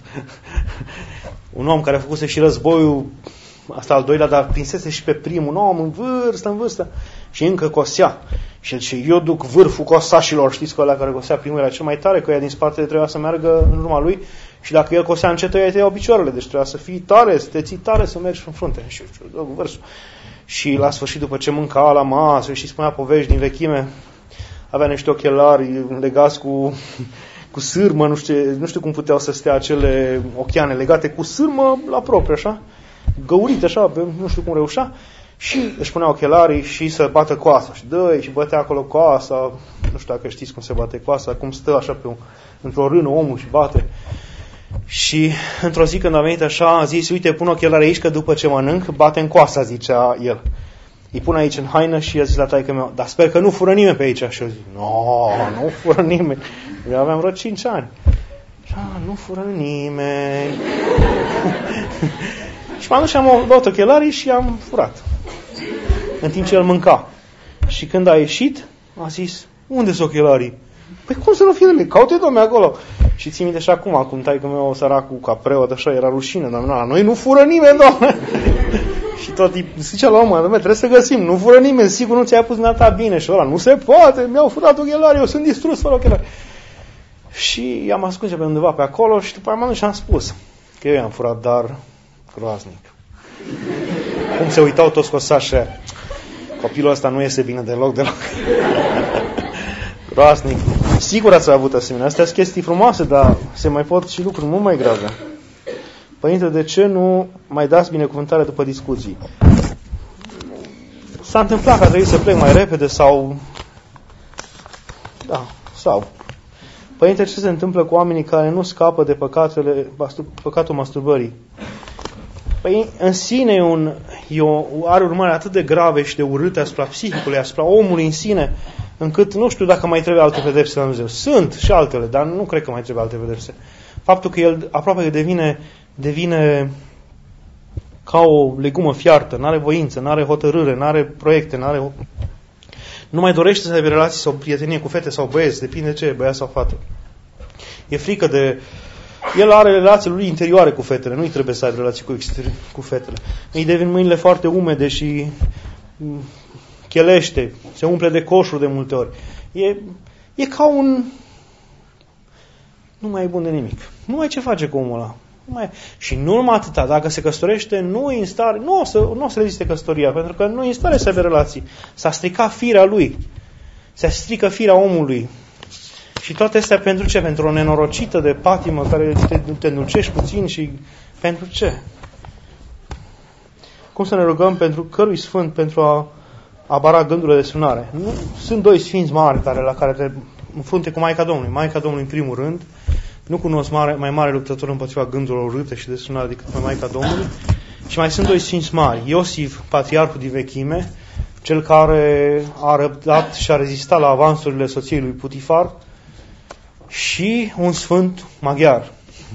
un om care a făcuse și războiul, asta al doilea, dar prinsese și pe primul, un om în vârstă și încă cosea. Și el zice, eu duc vârful cosașilor, știți că ăla care cosea primul era cel mai tare, că ea din spate trebuia să meargă în urma lui și dacă el cosea încet, ea tăiau picioarele, deci trebuia să fii tare, să te ții tare, să mergi în frunte. Și eu duc vârful. Și la sfârșit, după ce mânca la masă și spunea povești din vechime, avea niște ochelari legați cu sârmă, nu știu cum puteau să stea acele ochiane legate cu sârmă la propriu, așa, găurite așa, nu știu cum reușea, și își punea ochelarii și să bată coasa. Și dă-i și bătea acolo coasa, nu știu dacă știți cum se bate coasa, cum stă așa într-o rână omul și bate. Și într-o zi când a venit așa, a zis, uite, pun ochelari aici că după ce mănânc, bate în coasa, zicea el. Îi pun aici în haină și i-a zis la taică-meu, dar sper că nu fură nimeni pe aici. Și eu zic, nu fură nimeni. Eu aveam vreo 5 ani. Și nu fură nimeni. Și m-am dus și am luat ochelarii și am furat. În timp ce el mânca. Și când a ieșit, a zis, unde sunt ochelarii? Păi cum să nu fie de caute, Doamne, acolo. Și ții minte și acum, cum taică-mi o săracul ca preot, așa, era rușine, Doamne, la noi nu fură nimeni, Doamne. Și tot îi zicea la omul, Doamne, trebuie să găsim, nu fură nimeni, sigur nu ți-ai pus nata bine. Și ăla, nu se poate, mi-au furat ochelarii, eu sunt distrus fără ochelari. Și i-am ascuns pe undeva pe acolo și după aia m-am dus și am spus că eu i-am furat, dar groaznic. Cum se uitau toți cosași, copilul ăsta nu iese bine deloc. Groaznic. Sigur ați avut asemenea. Astea sunt chestii frumoase, dar se mai pot și lucruri mult mai grave. Părinte, de ce nu mai dați binecuvântare după discuții? S-a întâmplat că a trebuit să plec mai repede sau... Da, sau... Părinte, ce se întâmplă cu oamenii care nu scapă de păcatul masturbării? Păi, în sine are urmări atât de grave și de urâte asupra psihicului, asupra omului în sine, încât nu știu dacă mai trebuie alte pedepse la Dumnezeu. Sunt și altele, dar nu cred că mai trebuie alte pedepse. Faptul că el aproape că devine ca o legumă fiartă, n-are voință, n-are hotărâre, n-are proiecte, nu mai dorește să aibă relații sau prietenie cu fete sau băieți, depinde ce, băiat sau fată. E frică de... El are relațiile lui interioare cu fetele, nu-i trebuie să aibă relații cu fetele. Îi devin mâinile foarte umede și chelește, se umple de coșuri de multe ori. E ca un... Nu mai e bun de nimic. Nu mai ce face cu omul ăla. Și nu numai atâta, dacă se căsătorește, nu e în stare, nu o să reziste căsătoria, pentru că nu e în stare să aibă relații. S-a stricat firea lui. Se strică firea omului. Și toate astea pentru ce? Pentru o nenorocită de patimă care te îndulcești puțin și pentru ce? Cum să ne rugăm pentru cărui sfânt pentru a abara gândurile de sunare? Nu, sunt doi sfinți mari la care te înfrunte cu Maica Domnului. Maica Domnului în primul rând. Nu cunosc mai mare luptător împotriva gândurilor urâte și de sunare decât pe Maica Domnului. Și mai sunt doi sfinți mari. Iosif, patriarhul din vechime, cel care a răbdat și a rezistat la avansurile soției lui Putifar, și un sfânt maghiar,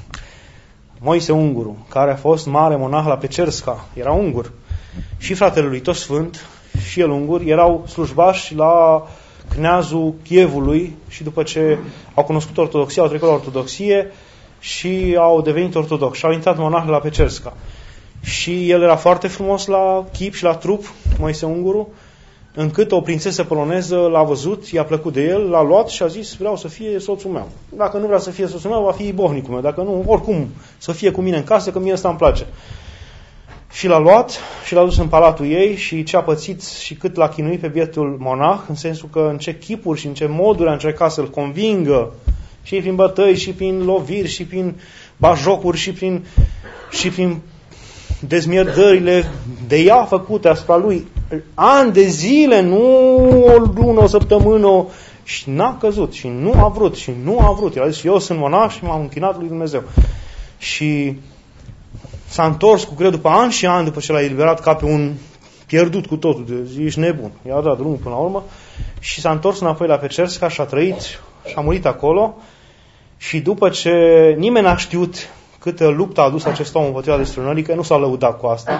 Moise Unguru, care a fost mare monah la Pecerska, era ungur. Și fratele lui, tot sfânt, și el ungur, erau slujbași la cneazul Chievului și după ce au cunoscut ortodoxia, au trecut la ortodoxie și au devenit ortodoxi și au intrat monahi la Pecerska. Și el era foarte frumos la chip și la trup, Moise Unguru, încât o prințesă poloneză l-a văzut, i-a plăcut de el, l-a luat și a zis, vreau să fie soțul meu. Dacă nu vrea să fie soțul meu, va fi bohnicul meu. Dacă nu, oricum, să fie cu mine în casă, că mie ăsta îmi place. Și l-a luat și l-a dus în palatul ei și ce a pățit și cât l-a chinuit pe bietul monah, în sensul că în ce chipuri și în ce moduri a încercat să-l convingă, și prin bătăi, și prin loviri, și prin bajocuri, și prin dezmierdările de ea făcute asupra lui. Ani de zile, nu o lună, o săptămână, și n-a căzut, și nu a vrut. El a zis, eu sunt monah și m-am închinat lui Dumnezeu. Și s-a întors cu greu după ani și ani, după ce l-a eliberat ca pe un pierdut cu totul, de zi, ești nebun. I-a dat drumul până la urmă și s-a întors înapoi la Pecerska și a trăit și a murit acolo. Și după ce nimeni n-a știut câtă luptă a adus acest om împotriva destrăinării, că nu s-a lăudat cu asta.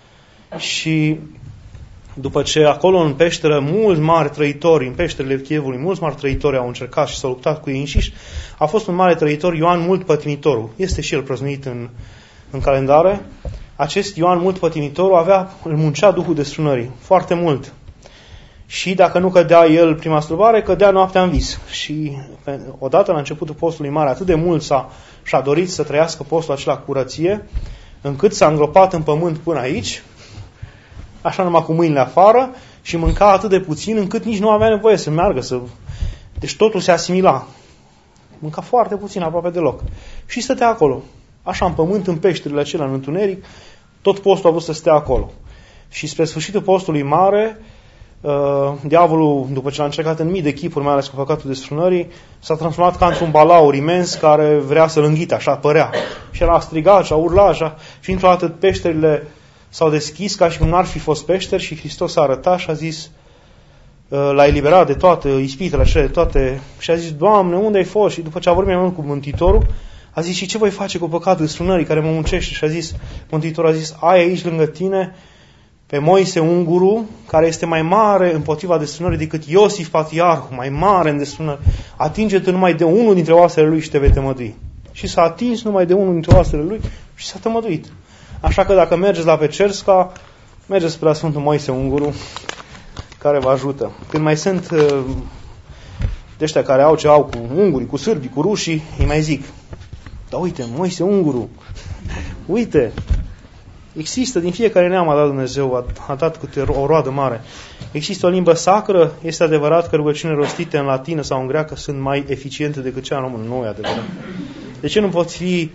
Și după ce acolo în peșteră mulți mari trăitori, în peșterele Chievului, mulți mari trăitori au încercat și s-au luptat cu ei înșiși, a fost un mare trăitor, Ioan Mult Pătimitorul. Este și el prăznuit în calendare. Acest Ioan Mult Pătimitorul îl muncea Duhul destrăinării foarte mult. Și dacă nu cădea el prima străbare, cădea noaptea în vis. Și odată la începutul postului mare, atât de mult și-a dorit să trăiască postul acela cu curăție, încât s-a îngropat în pământ până aici, așa numai cu mâinile afară, și mânca atât de puțin încât nici nu avea nevoie să meargă. Deci totul se asimila. Mânca foarte puțin, aproape deloc. Și stătea acolo, așa în pământ, în peșterile acelea, în întuneric, tot postul a vrut să stea acolo. Și spre sfârșitul postului mare, diavolul, după ce l-a încercat în mii de chipuri, mai ales cu păcatul destrăinării, s-a transformat ca într-un balaur imens care vrea să-l înghite, așa părea. Și el a strigat și a urlat așa, și într-o dată peșterile s-au deschis ca și cum n-ar fi fost peșteri și Hristos s-a arătat și a zis, l-a eliberat de toate ispitele, de toate, și a zis, Doamne, unde ai fost? Și după ce a vorbit mai mult cu Mântuitorul, A zis, și ce voi face cu păcatul strunării care mă muncește? Și a zis, Mântuitorul a zis, ai aici lângă tine pe Moise Unguru, care este mai mare împotriva destrunării decât Iosif Patriarhul, mai mare în destrunări. Atinge-te numai de unul dintre oasele lui și te vei tămădui. Și s-a atins numai de unul dintre oasele lui și s-a tămăduit. Așa că dacă mergeți la Pecersca, mergeți spre la Sfântul Moise Unguru, care vă ajută. Când mai sunt de ăștia care au ce au cu ungurii, cu sârbii, cu rușii, îi mai zic, dar uite, Moise Unguru, uite, există din fiecare neam a dat Dumnezeu, a dat câte o roadă mare. Există o limbă sacră, este adevărat că rugăciunile rostite în latină sau în greacă sunt mai eficiente decât cea în română. Nu e adevărat. De ce nu pot fi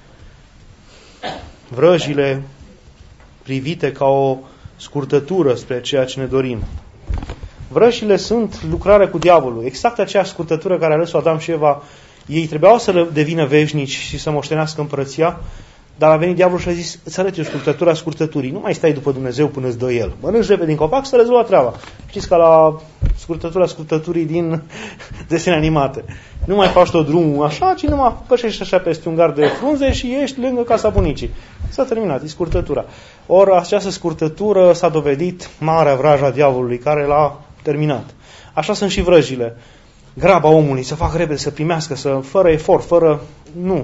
vrăjile privite ca o scurtătură spre ceea ce ne dorim? Vrăjile sunt lucrarea cu diavolul. Exact aceeași scurtătură care a ales-o Adam și Eva. Ei trebuiau să devină veșnici și să moștenească împărăția, dar a venit diavolul și a zis, îți arăt eu scurtătura scurtăturii. Nu mai stai după Dumnezeu până îți dă El. Mănânci repede din copac să rezolvă treaba. Știți, ca la scurtătura scurtăturii din desene animate. Nu mai faci tot drumul așa, ci numai pășești așa peste un gard de frunze și ești lângă casa bunicii. S-a terminat, e scurtătura. Ori această scurtătură s-a dovedit marea vrajă a diavolului care l-a terminat. Așa sunt și vrăjile. Graba omului, să facă repede, să primească, fără efort, fără... Nu.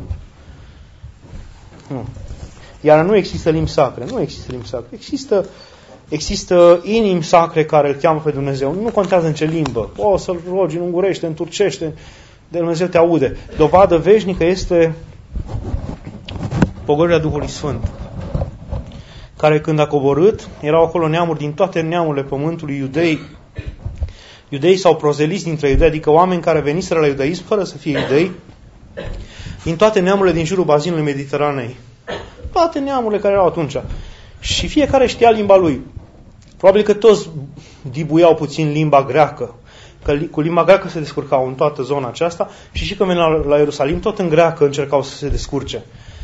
Iar nu există limbi sacre. Nu există limbi sacre. Există inimi sacre care îl cheamă pe Dumnezeu. Nu contează în ce limbă. O să-l rogi în ungurește, în turcește, de Dumnezeu te aude. Dovadă veșnică este pogorârea Duhului Sfânt, care când a coborât, erau acolo neamuri din toate neamurile pământului, iudei. Iudeii sau prozeliți dintre iudei, adică oameni care veniseră la iudaism fără să fie iudei, din toate neamurile din jurul bazinului Mediteranei. Toate neamurile care erau atunci. Și fiecare știa limba lui. Probabil că toți dibuiau puțin limba greacă. Că cu limba greacă se descurcau în toată zona aceasta și când veneau la Ierusalim, tot în greacă încercau să se descurce.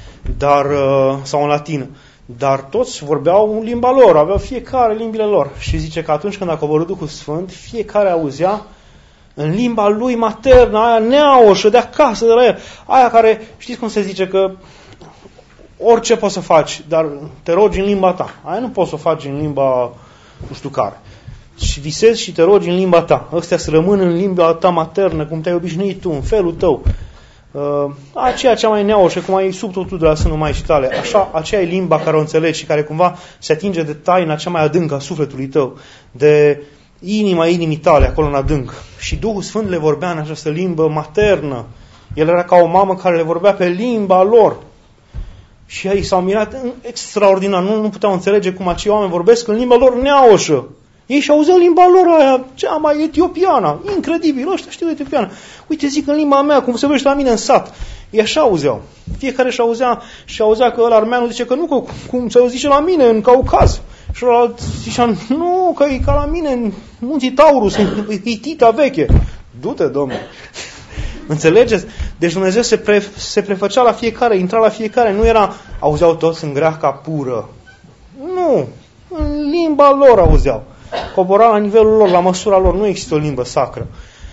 Sau în latină. Dar toți vorbeau în limba lor, aveau fiecare limbile lor. Și zice că atunci când a coborât Duhul Sfânt, fiecare auzea în limba lui maternă, aia neaușă, de acasă, de la el. Aia care, știți cum se zice, că orice poți să faci, dar te rogi în limba ta. Aia nu poți să o faci în limba nu știu care. Și visezi și te rogi în limba ta. Ăstea să rămân în limba ta maternă, cum te-ai obișnuit tu, în felul tău. Aceea cea mai neaușă, cum ai sub totul de la sânul Maicii tale. Așa, aceea e limba care o înțelegi și care cumva se atinge de taina cea mai adâncă a sufletului tău, de inima inimii tale, acolo în adânc. Și Duhul Sfânt le vorbea în această limbă maternă. El era ca o mamă care le vorbea pe limba lor. Și ei s-au mirat extraordinar. Nu puteau înțelege cum acei oameni vorbesc în limba lor neaușă. Ei și auzeau limba lor aia, cea mai etiopiană. Incredibil, ăștia știu etiopiană. Uite, zic în limba mea, cum se vorbește la mine în sat. Ei așa auzeau. Fiecare și auzea că ăla armeanul zice că nu, că cum se zice la mine în Caucaz. Și ăla zicea, nu, că e ca la mine în munții Taurus, în Hitita veche. Du-te, Domnule. Înțelegeți? Deci Dumnezeu se prefăcea la fiecare, intra la fiecare. Nu era, auzeau toți în greaca pură. Nu, în limba lor auzeau. Cobora la nivelul lor, la măsura lor. Nu există o limbă sacră.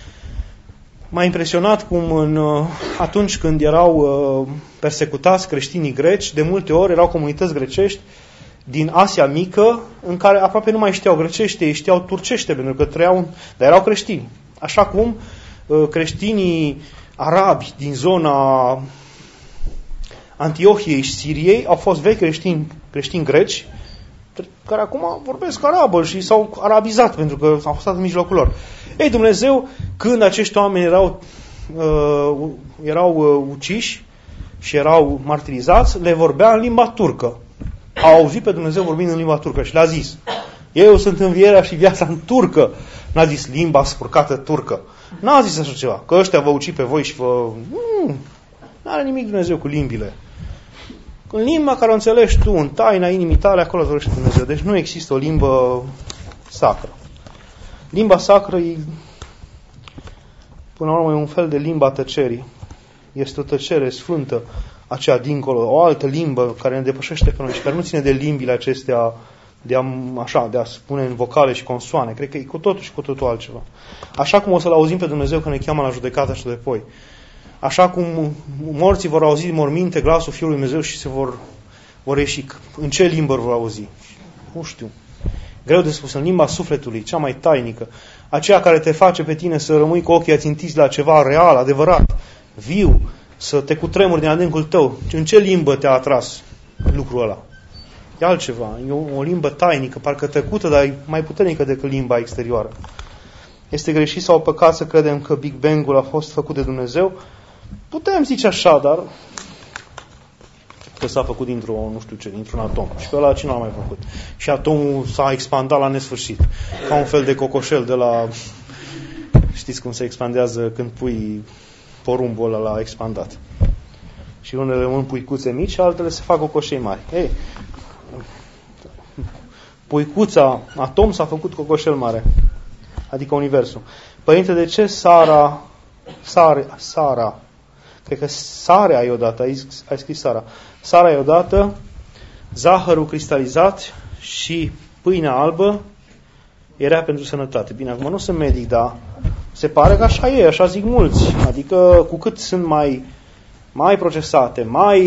M-a impresionat cum atunci când erau persecutați creștinii greci, de multe ori erau comunități grecești din Asia Mică, în care aproape nu mai știau grecește, ei știau turcește, pentru că trăiau, dar erau creștini. Așa cum creștinii arabi din zona Antiohiei și Siriei au fost vechi creștini greci, care acum vorbesc arabă și s-au arabizat pentru că au stat în mijlocul lor. Ei, Dumnezeu, când acești oameni erau uciși și erau martirizați, le vorbea în limba turcă. Au auzit pe Dumnezeu vorbind în limba turcă și le-a zis: eu sunt învierea și viața în turcă. N-a zis limba spurcată turcă. N-a zis așa ceva, că ăștia vă uci pe voi și vă... N-are nimic Dumnezeu cu limbile. În limba care o înțelegi tu, în taina inimii tale, acolo vorbește Dumnezeu. Deci nu există o limbă sacră. Limba sacră e, până la urmă, e un fel de limba tăcerii. Este o tăcere sfântă, aceea dincolo, o altă limbă care ne depășește pe noi și care nu ține de limbile acestea de a spune în vocale și consoane. Cred că e cu totul și cu totul altceva. Așa cum o să-L auzim pe Dumnezeu când ne cheamă la judecată și de apoi. așa cum morții vor auzi din morminte glasul Fiului Dumnezeu și se vor ieși. În ce limbă vor auzi? Nu știu. Greu de spus. În limba sufletului, cea mai tainică. Aceea care te face pe tine să rămâi cu ochii ațintiți la ceva real, adevărat, viu, să te cutremuri din adâncul tău. În ce limbă te-a atras lucrul ăla? E altceva. E o limbă tainică, parcă tăcută, dar e mai puternică decât limba exterioară. Este greșit sau păcat să credem că Big Bang-ul a fost făcut de Dumnezeu? Putem zice așa, dar că s-a făcut dintr-un atom. Și pe ăla cine l-a mai făcut? Și atomul s-a expandat la nesfârșit. Ca un fel de cocoșel de la... Știți cum se expandează când pui porumbul ăla la expandat. Și unele rămân puicuțe mici și altele se fac cocoșei mari. Ei, puicuța atom s-a făcut cocoșel mare. Adică universul. Părinte, de ce Sara, cred că sarea e odată, ai scris Sara. Sarea e odată, zahărul cristalizat și pâinea albă era pentru sănătate. Bine, acum nu sunt medic, dar se pare că așa e, așa zic mulți. Adică cu cât sunt mai procesate,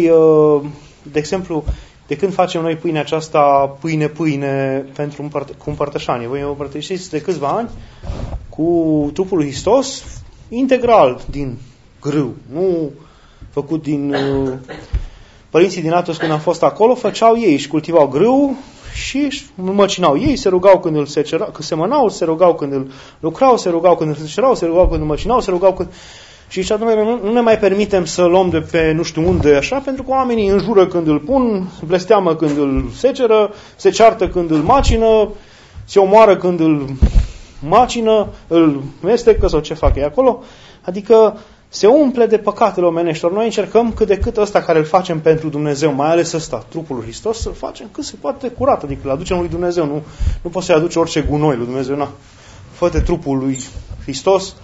de exemplu, de când facem noi pâinea aceasta, pâine cu împărtășanie. Voi împărtășiți de câțiva ani cu trupul lui Hristos integral din grâu, nu făcut din... Părinții din Atos, când am fost acolo, făceau ei, își cultivau grâu și măcinau ei, se rugau când îl semănau, se rugau când îl lucrau, se rugau când îl secerau, se rugau când îl măcinau, se rugau când... Și zicea, nu ne mai permitem să luăm de pe nu știu unde așa, pentru că oamenii înjură când îl pun, blesteamă când îl seceră, se ceartă când îl macină, se omoară când îl macină, îl mestecă sau ce fac ei acolo. Adică se umple de păcatele omenești. Noi încercăm cât de cât ăsta care îl facem pentru Dumnezeu, mai ales ăsta, trupul lui Hristos, să-l facem cât se poate curat. Adică îl aducem lui Dumnezeu. Nu poți să-i aduci orice gunoi lui Dumnezeu. Fă-te trupul lui Hristos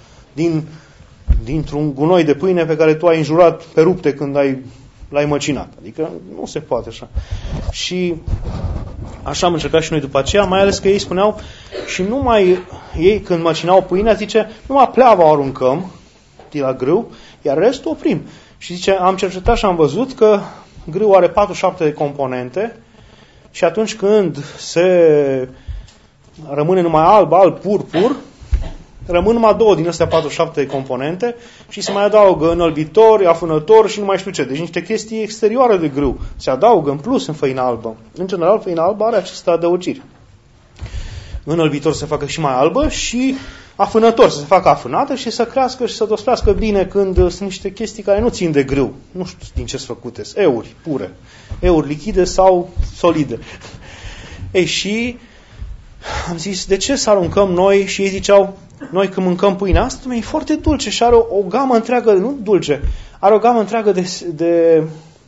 dintr-un gunoi de pâine pe care tu ai înjurat pe rupte când l-ai măcinat. Adică nu se poate așa. Și așa am încercat și noi după aceea, mai ales că ei spuneau și ei când măcinau pâinea, zice, numai pleava o aruncăm de la grâu, iar restul oprim. Și zice, am cercetat și am văzut că grâu are 47 de componente și atunci când se rămâne numai alb, pur, rămân numai 2 din astea 47 de componente și se mai adaugă înălbitor, afânător și nu mai știu ce. Deci niște chestii exterioare de grâu. Se adaugă în plus în făina albă. În general, făina albă are aceste adăugiri. Înălbitor se facă și mai albă și afânător să se facă afânată și să crească și să dospească bine când sunt niște chestii care nu țin de grâu. Nu știu din ce sunt făcute. Euri pure. Euri lichide sau solide. Ei, și am zis, de ce să aruncăm noi? Și ei ziceau, noi când mâncăm pâinea asta, e foarte dulce și are o gamă întreagă, nu dulce, are o gamă întreagă de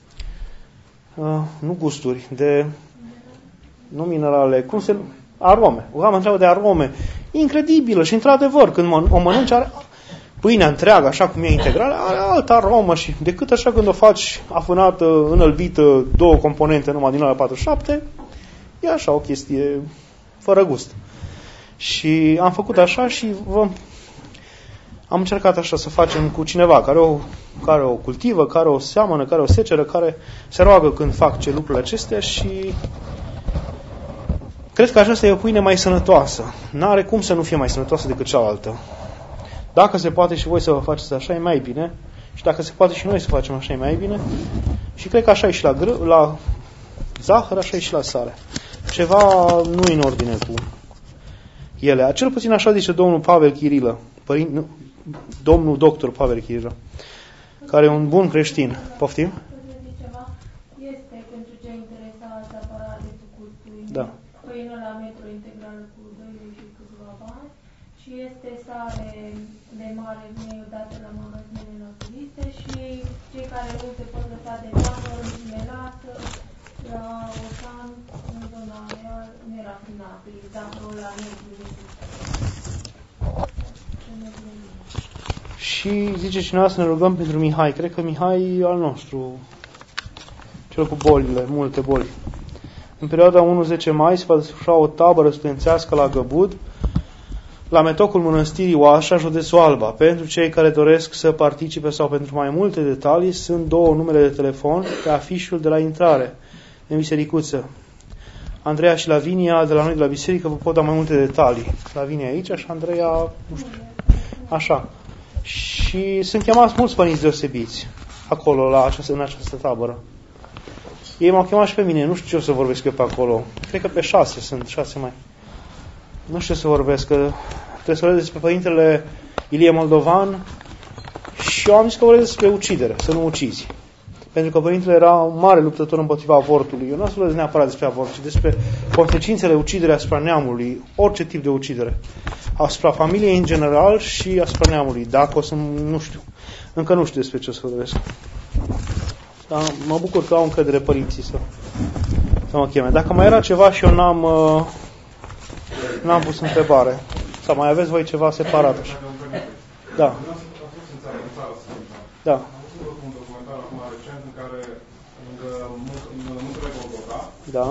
nu gusturi, nu minerale, arome, o gamă întreagă de arome, incredibilă și într-adevăr, când o mănânci, pâinea întreagă, așa cum e integrală, are altă aromă și decât așa când o faci afânată, înălbită, 2 componente numai din alea 47, e așa o chestie fără gust. Și am făcut așa și am încercat așa să facem cu cineva care o cultivă, care o seamănă, care o seceră, care se roagă când fac lucrurile acestea și cred că aceasta e o pâine mai sănătoasă. N-are cum să nu fie mai sănătoasă decât cealaltă. Dacă se poate și voi să vă faceți așa, e mai bine. Și dacă se poate și noi să facem așa, e mai bine. Și cred că așa e și la zahăr, așa e și la sare. Ceva nu în ordine cu ele. Cel puțin așa zice domnul Pavel Chirilă, domnul doctor Pavel Chirilă, care e un bun creștin. Poftim? Este pentru cei interesați aparate cu custui, da. Făină la metro integral cu 2 lei și câțiva bani și este sare de mare vine odată la magazinele naturiste și cei care nu se pot lăsa de bană le lasă la ocean în zona aia nerafinată, zahărul la negru. Și zice cineva să ne rugăm pentru Mihai. Cred că Mihai e al nostru, cel cu bolile, multe boli. În perioada 1-10 mai se va desfășura o tabără studențească la Găbud, la metocul Mănăstirii Oașa, județul Alba. Pentru cei care doresc să participe sau pentru mai multe detalii, sunt 2 numere de telefon pe afișul de la intrare în bisericuță. Andreea și Lavinia de la noi de la biserică vă pot da mai multe detalii. Lavinia aici și Andreea, nu știu, așa. Și sunt chemați mulți părinți deosebiți acolo, în această tabără. Ei m-au chemat și pe mine, nu știu ce o să vorbesc eu pe acolo. Cred că pe 6 sunt, 6 mai. Nu știu ce să vorbesc, că trebuie să vorbesc despre Părintele Ilie Moldovan și eu am zis că vorbesc despre ucidere, să nu ucizi. Pentru că Părintele era un mare luptător împotriva avortului. Eu nu o să vorbesc neapărat despre avort, ci despre consecințele uciderii asupra neamului, orice tip de ucidere. Asupra familiei în general și asupra neamului. Dacă o să, nu știu, încă nu știu despre ce o să vorbesc. Dar mă bucur că au încredere părinții să mă cheme. Dacă mai era ceva și eu n-am pus întrebare. Sau mai aveți voi ceva separat? Da. Da. Un documentar acum recent în care muntele Golgota, da.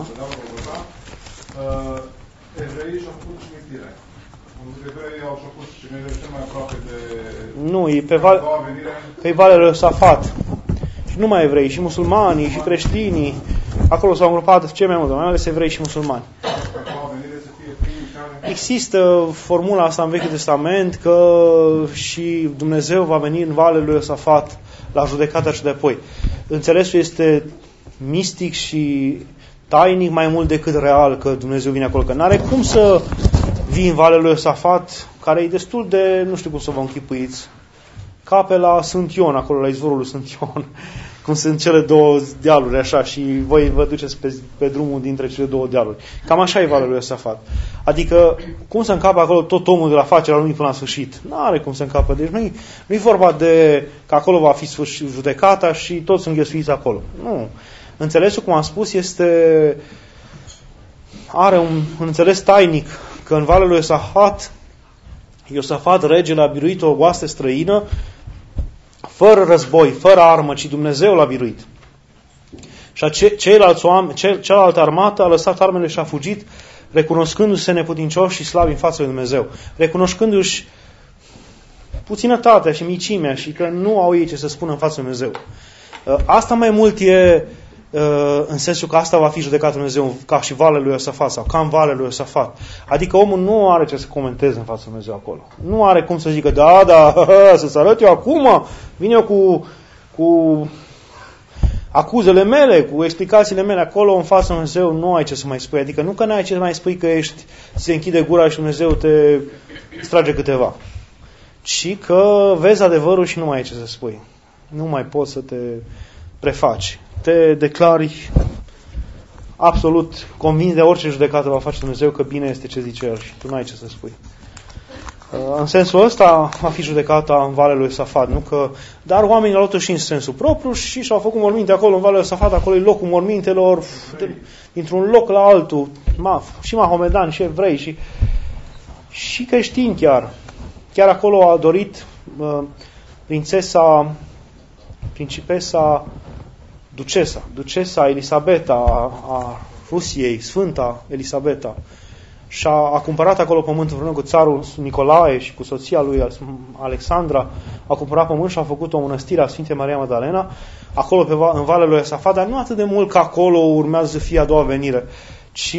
Evreii și-au făcut cimitire. Evreii au făcut cimitire cel mai aproape de... Nu, e pe Valea lui Safat. Și nu numai evrei, și musulmanii, și creștinii. Acolo s-au îngrupat cei mai mult, mai ales evrei și musulmani. Există formula asta în Vechiul Testament că și Dumnezeu va veni în Valea lui Iosafat la judecata și de apoi. Înțelesul este mistic și tainic mai mult decât real că Dumnezeu vine acolo. Că n-are cum să vii în Valea lui Iosafat, care e destul de, nu știu cum să vă închipuiți, ca pe la Sfânt Ion, acolo la izvorul lui Sfânt Ion, cum sunt cele 2 dealuri, așa, și voi vă duceți pe drumul dintre cele 2 dealuri. Cam așa e Valea lui Iosafat. Adică, cum să încapă acolo tot omul de la facerea lui până la sfârșit? N-are cum să încapă. Deci nu-i vorba de că acolo va fi judecata și toți sunt înghesuiți acolo. Nu. Înțelesul, cum am spus, are un înțeles tainic că în Valea lui Iosafat, regele, a biruit o oaste străină fără război, fără armă, ci Dumnezeu l-a biruit. Și cealaltă armată a lăsat armele și a fugit, recunoscându-se neputincioși și slabi în fața lui Dumnezeu, recunoscându-și puținătatea și micimea și că nu au ei ce să spună în fața lui Dumnezeu. Asta mai mult e în sensul că asta va fi judecat Dumnezeu ca și Valea lui Iosafat sau ca în Valea lui Iosafat. Adică omul nu are ce să comenteze în fața lui Dumnezeu acolo. Nu are cum să zică, să-ți arăt eu acum, vin eu cu acuzele mele, cu explicațiile mele acolo în fața lui Dumnezeu, nu ai ce să mai spui. Adică nu că n-ai ce să mai spui că se închide gura și Dumnezeu te strage câteva, ci că vezi adevărul și nu mai ai ce să spui. Nu mai poți să te prefaci. Te declari absolut convins de orice judecată va face Dumnezeu că bine este ce zice El și tu nu ai ce să spui. În sensul ăsta va fi judecata în Valea lui Iosafat, nu că... Dar oamenii l-au luat și în sensul propriu și și-au făcut morminte acolo în Valea lui Iosafat, acolo e locul mormintelor, dintr-un loc la altul, și mahomedani, și evrei, și creștini chiar. Chiar acolo a dorit principesa ducesa Elisabeta a Rusiei, Sfânta Elisabeta, și-a cumpărat acolo pământul împreună cu țarul Nicolae și cu soția lui Alexandra, a cumpărat pământ și a făcut o mănăstire a Sfintei Maria Magdalena, acolo în Valea lui Iosafat, dar nu atât de mult că acolo urmează să fie a doua venire, ci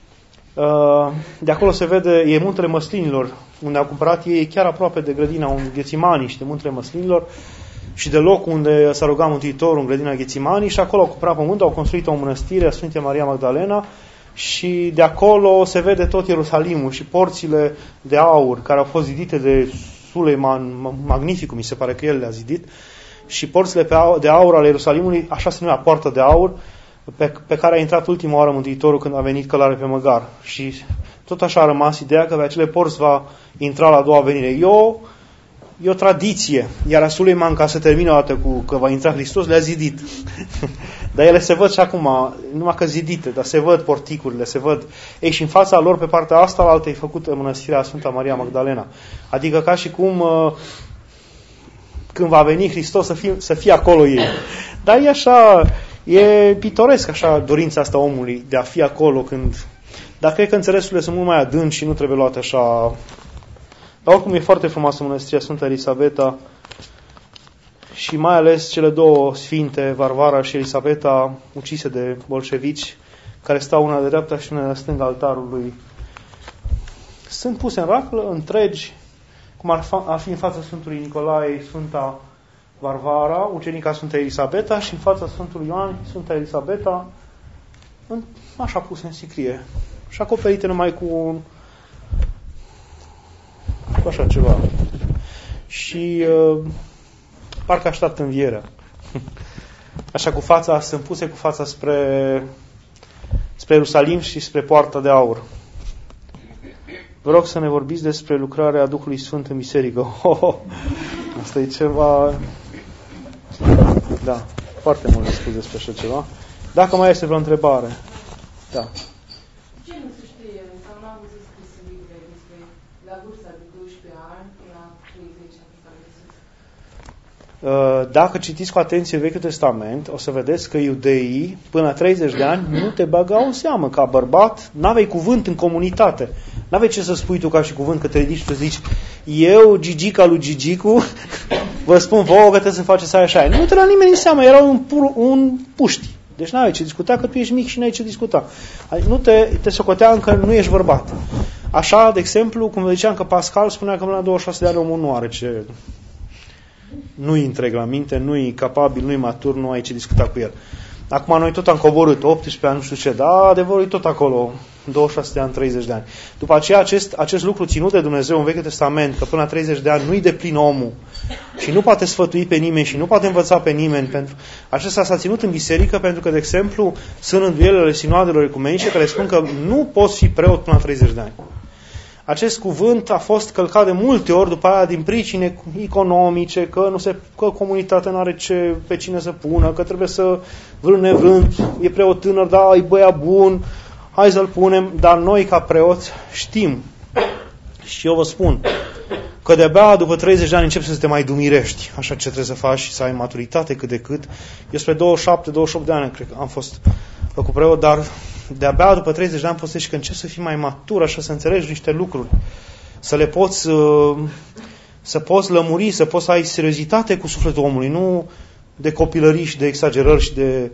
de acolo se vede, e Muntele Măslinilor, unde au cumpărat ei chiar aproape de grădina Ghețimanii și de Muntele Măslinilor, și de locul unde s-a rugat Mântuitorul în grădina Ghețimanii, și acolo au cumpărat pământul, au construit o mănăstire a Sfintei Maria Magdalena și de acolo se vede tot Ierusalimul și porțile de aur care au fost zidite de Suleiman Magnificul, mi se pare că el le-a zidit, și porțile de aur ale Ierusalimului, așa se numea Poartă de Aur, pe care a intrat ultima oară Mântuitorul când a venit călare pe măgar. Și tot așa a rămas ideea că pe acele porți va intra la a doua venire. E o tradiție, iar Suleiman, ca să termine o dată cu că va intra Hristos, le-a zidit. Dar ele se văd și acum, numai că zidite, dar se văd porticurile, se văd. Ei, și în fața lor, pe partea asta, la altă, e făcută mănăstirea Sfânta Maria Magdalena. Adică ca și cum când va veni Hristos să fie acolo ei. Dar e așa, e pitoresc așa dorința asta omului de a fi acolo când... Dar cred că înțelesurile sunt mult mai adânci și nu trebuie luate așa Dar oricum e foarte frumoasă mănăstirea Sfânta Elisabeta și mai ales cele două sfinte, Varvara și Elisabeta, ucise de bolșevici, care stau una de dreapta și una de stânga altarului. Sunt puse în raclă, întregi, cum ar fi în fața Sfântului Nicolae, Sfânta Varvara, ucenica Sfânta Elisabeta, și în fața Sfântului Ioan, Sfânta Elisabeta, așa puse în sicrie. Și acoperite numai cu așa ceva. Și parcă așteaptă învierea. Așa cu fața, sunt puse cu fața spre Ierusalim și spre Poarta de Aur. Vă rog să ne vorbiți despre lucrarea Duhului Sfânt în biserică. Asta e ceva... Da, foarte mult de spus despre așa ceva. Dacă mai este vreo întrebare. Da. Ce nu se știe, sau n-am văzut scris în Biblie despre la vârsta de 12 ani până la 30 ani s-a găsit? Dacă citiți cu atenție Vechiul Testament, o să vedeți că iudeii, până la 30 de ani, nu te băgau în seamă. Ca bărbat, n-aveai cuvânt în comunitate. N-aveai ce să spui tu ca și cuvânt, că te ridici și tu zici, eu, Gigica lui Gigicu, vă spun vouă că trebuie să faceți aia și aia. Nu te lua nimeni în seamă, era un puști. Deci n-aveai ce discuta, că tu ești mic și n-ai ce discuta. Adică nu te socotea încă, nu ești bărbat. Așa, de exemplu, cum ziceam că Pascal spunea că până la 26 de ani omul nu are ce... Nu-i întreg la minte, nu-i capabil, nu-i matur, nu ai ce discuta cu el. Acum noi tot am coborât, 18 ani, nu știu ce, dar adevărul e tot acolo, 26 de ani, 30 de ani. După aceea acest lucru ținut de Dumnezeu în Vechiul Testament, că până la 30 de ani nu-i deplin omul și nu poate sfătui pe nimeni și nu poate învăța pe nimeni. Pentru... Acesta s-a ținut în biserică pentru că, de exemplu, sunt înduielile sinoadelor ecumenice care spun că nu poți fi preot până la 30 de ani. Acest cuvânt a fost călcat de multe ori după aia din pricine economice, că comunitatea nu are pe cine să pună, că trebuie să vrând nevrând, e preot tânăr, da, e băiat bun, hai să-l punem, dar noi ca preoți știm. Și eu vă spun că de-abia după 30 de ani începi să te mai dumirești, așa ce trebuie să faci și să ai maturitate cât de cât. Eu spre 27-28 de ani cred că am fost făcut preot, dar de-abia după 30 de ani poți că începi să fii mai matur, așa să înțelegi niște lucruri, să le poți să poți lămuri, să poți să ai seriozitate cu sufletul omului, nu de copilării și de exagerări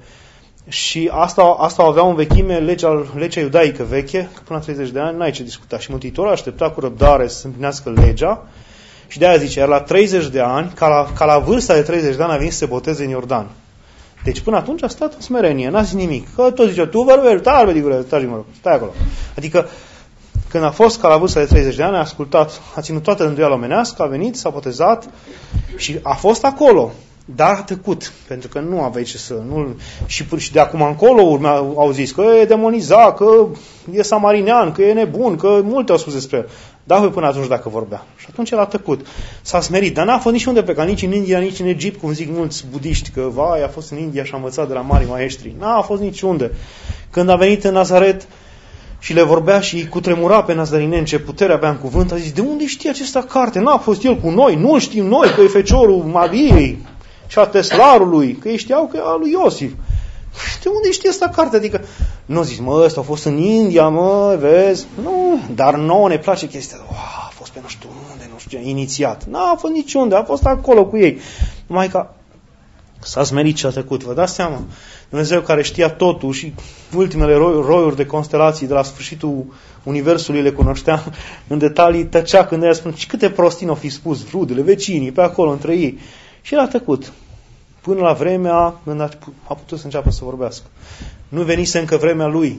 și asta avea în vechime legea iudaică veche, că până la 30 de ani n-ai ce discuta. Și Mântuitorul aștepta cu răbdare să împlinească legea și de aia zice, iar la 30 de ani, ca la vârsta de 30 de ani a venit să se boteze în Iordan. Deci până atunci a stat în smerenie, n-a zis nimic. Că tot zicea, tu vorbești, stai acolo. Adică când a fost ca la vârsta de 30 de ani, a ascultat, a ținut toată îndoiala omenească, a venit, s-a botezat și a fost acolo. Dar a tăcut, pentru că nu aveai ce să... Și de acum încolo au zis că e demonizat, că e samarinean, că e nebun, că multe au spus despre el. Dar până atunci dacă vorbea. Și atunci el a tăcut. S-a smerit, dar n-a fost niciunde pe nici în India, nici în Egipt, cum zic mulți budiști, că vai, a fost în India și a învățat de la mari maestri. N-a fost niciunde. Când a venit în Nazaret și le vorbea și cutremura pe nazarineni ce putere avea în cuvânt, a zis, de unde știe acesta carte? N-a fost el cu noi, nu știm noi că e feciorul Mariei și a Teslarului, că ei știau că e a lui Iosif. De unde știe asta carte? Adică, nu zici, ăsta a fost în India, vezi? Nu, dar nouă ne place chestia. A fost pe nu știu unde, nu știu ce, inițiat. N-a fost niciunde, a fost acolo cu ei. Numai că s-a smerit și a trecut. Vă dați seama? Dumnezeu care știa totul și ultimele roiuri de constelații de la sfârșitul universului le cunoștea în detalii, tăcea când ea spune, și câte prostii n-au fi spus rudele, vecinii, pe acolo, între ei. Și el a tăcut. Până la vremea când a putut să înceapă să vorbească. Nu venise încă vremea lui.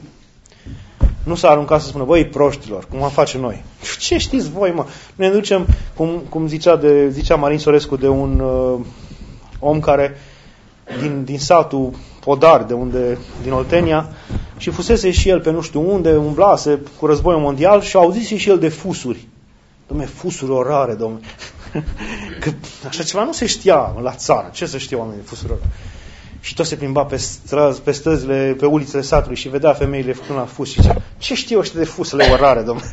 Nu s-a aruncat să spună, băi, proștilor, cum am face noi. Ce știți voi, mă? Ne ducem, cum zicea Marin Sorescu, de un om care din satul Podar, din Oltenia, și fusese și el pe nu știu unde, umblase cu războiul mondial și auzise și el de fusuri. Dom'le, fusuri orare, dom'le. Că așa ceva nu se știa la țară. Ce să știe oamenii de fusuri orare? Și tot se plimba pe străzile, pe ulițele satului și vedea femeile făcând la fus și zicea, ce știu ăștia de fusele orare, dom'le?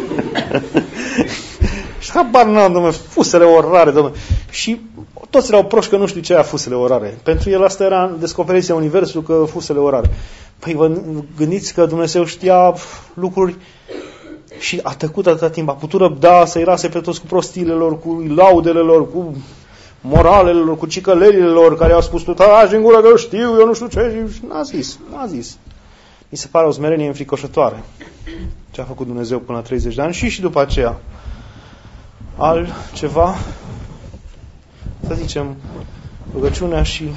Și habar n-am, dom'le, fusele orare, dom'le. Și toți erau proști că nu știu ce era fusele orare. Pentru el asta era descoperiția universului, că fusele orare. Păi vă gândiți că Dumnezeu știa lucruri Și a tăcut atâta timp, a putut răbda să-i rase pe toți cu prostiile lor, cu laudele lor, cu moralele lor, cu cicălelile lor, care au spus, tu taci din gură că eu știu, eu nu știu ce, și n-a zis. Mi se pare o smerenie înfricoșătoare ce a făcut Dumnezeu până la 30 de ani și după aceea. Altceva, să zicem, rugăciunea și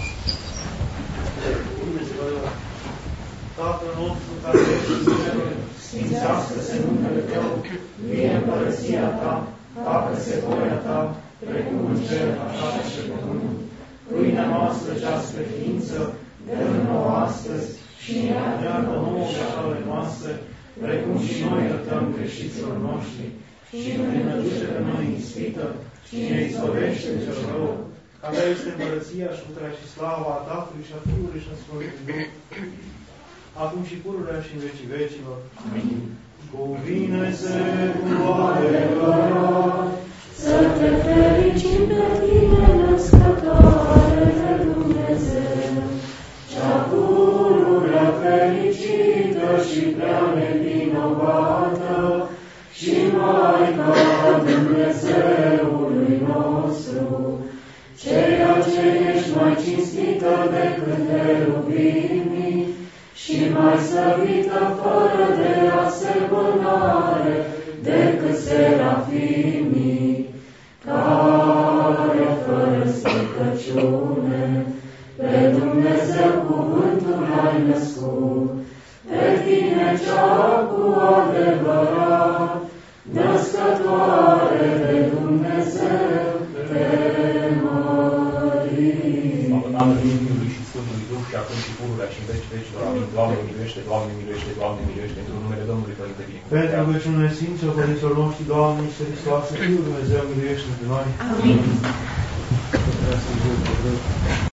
Tatăl nostru care ești în ceruri, sfințească-se numele Tău, vie împărăția Ta, facă-se voia Ta, precum în cer, așa și pe pământ. Pâinea noastră cea spre ființă, dă-ne nouă astăzi și ne iartă nouă greșelile noastre, precum și noi iertăm greșiților noștri. Și nu ne duce pe noi în ispită, ci ne izbăvește de cel rău. Că Ta este împărăția și puterea și slava a Tatălui și a Fiului și a Sfântului Duh, acum și pururea și în vecii vecilor. Amin. Cuvine-se cu adevărat, să te fericim pe tine, născătoare de Dumnezeu, cea pururea fericită și prea nevinovată, și Maica Dumnezeului nostru, ceea ce ești mai cinstită decât cherubimii și mai slăvită fără de asemănare decât serafimii, care fără stricăciune pe Dumnezeu cuvântul ai născut, pe tine cea cu adevărat, născătoare de Dumnezeu, te mărim. Tatălui, Fiului și Sfântului Duh, și acum și pururea și în veci vecilor. Amin. Doamne miluiește, Doamne miluiește, Doamne miluiește, într-un numele Domnului Părinte Bine. Pentru rugăciunile Sfinților Părinților noștri, Doamne, Iisuse Hristoase, Fiul Dumnezeu, miluiește-ne pe noi. Amin.